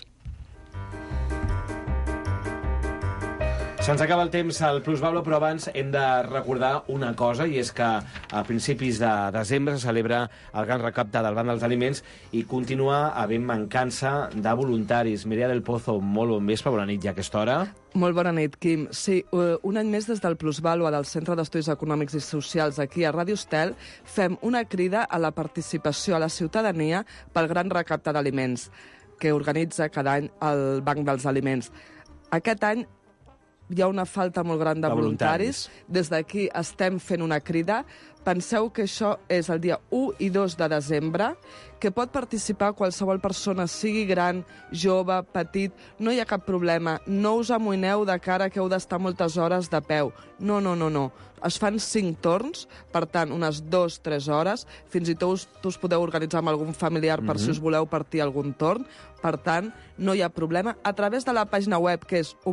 Se'ns acaba el temps al Plusvalua, però abans hem de recordar una cosa, i és que a principis de desembre se celebra el gran recapte del Banc dels Aliments i continua havent mancança de voluntaris. Mireia del Pozo, molt bon vespre, bona nit ja a aquesta hora. Molt bona nit, Quim. Sí, un any més des del Plusvalua del Centre d'Estudis Econòmics i Socials aquí a Ràdio Estel fem una crida a la participació a la ciutadania pel gran recapte d'aliments que organitza cada any el Banc dels Aliments. Aquest any hi ha una falta molt gran de voluntaris. Des d'aquí estem fent una crida. Penseu que això és el dia 1 i 2 de desembre, que pot participar qualsevol persona, sigui gran, jove, petit, no hi ha cap problema. No us amoïneu de cara que heu d'estar moltes hores de peu. No. Es fan 5 torns, per tant, unes 2-3 hores. Fins i tot us podeu organitzar amb algun familiar per si us voleu partir algun torn. Per tant, no hi ha problema. A través de la pàgina web, que és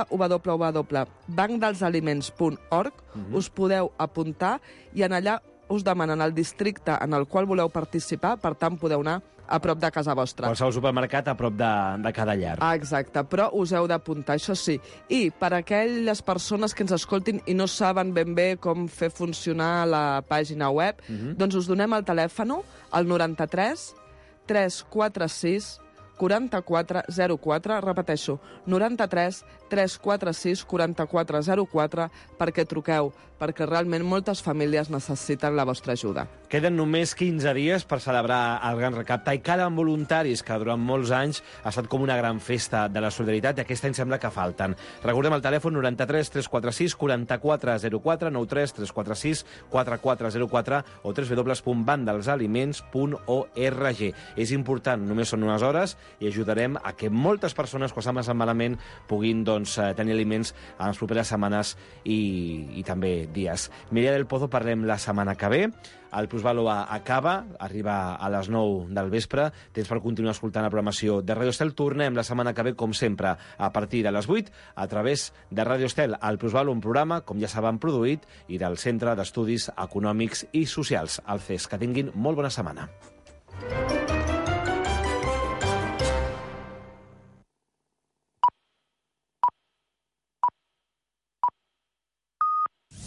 www.bancdelsaliments.org, us podeu apuntar i en allà us demanen el districte en el qual voleu participar, per tant, podeu anar a prop de casa vostra. Qualsevol supermercat a prop de cada llar. Exacte, però us heu d'apuntar, això sí. I per aquelles persones que ens escoltin i no saben ben bé com fer funcionar la pàgina web, doncs us donem el telèfon, el 93 346 4404, repeteixo, 93 346 4404, perquè truqueu, perquè realment moltes famílies necessiten la vostra ajuda. Queden només 15 dies per celebrar el gran recapte i calen voluntaris, que durant molts anys ha estat com una gran festa de la solidaritat i aquest any sembla que falten. Recordem el telèfon 93 346 4404, 93 346 4404 o www.bancdelsaliments.org. És important, només són unes hores i ajudarem a que moltes persones que s'han passat malament puguin tenir aliments en les properes setmanes i també dies. Mireia del Pozo, parlem la setmana que ve. El Plusvalua acaba, arriba a les 9 del vespre. Tens per continuar escoltant la programació de Ràdio Estel. Tornem la setmana que ve, com sempre, a partir de les 8, a través de Ràdio Estel. El Plusvalua, un programa, com ja saben, produït i del Centre d'Estudis Econòmics i Socials, el CES. Que tinguin molt bona setmana.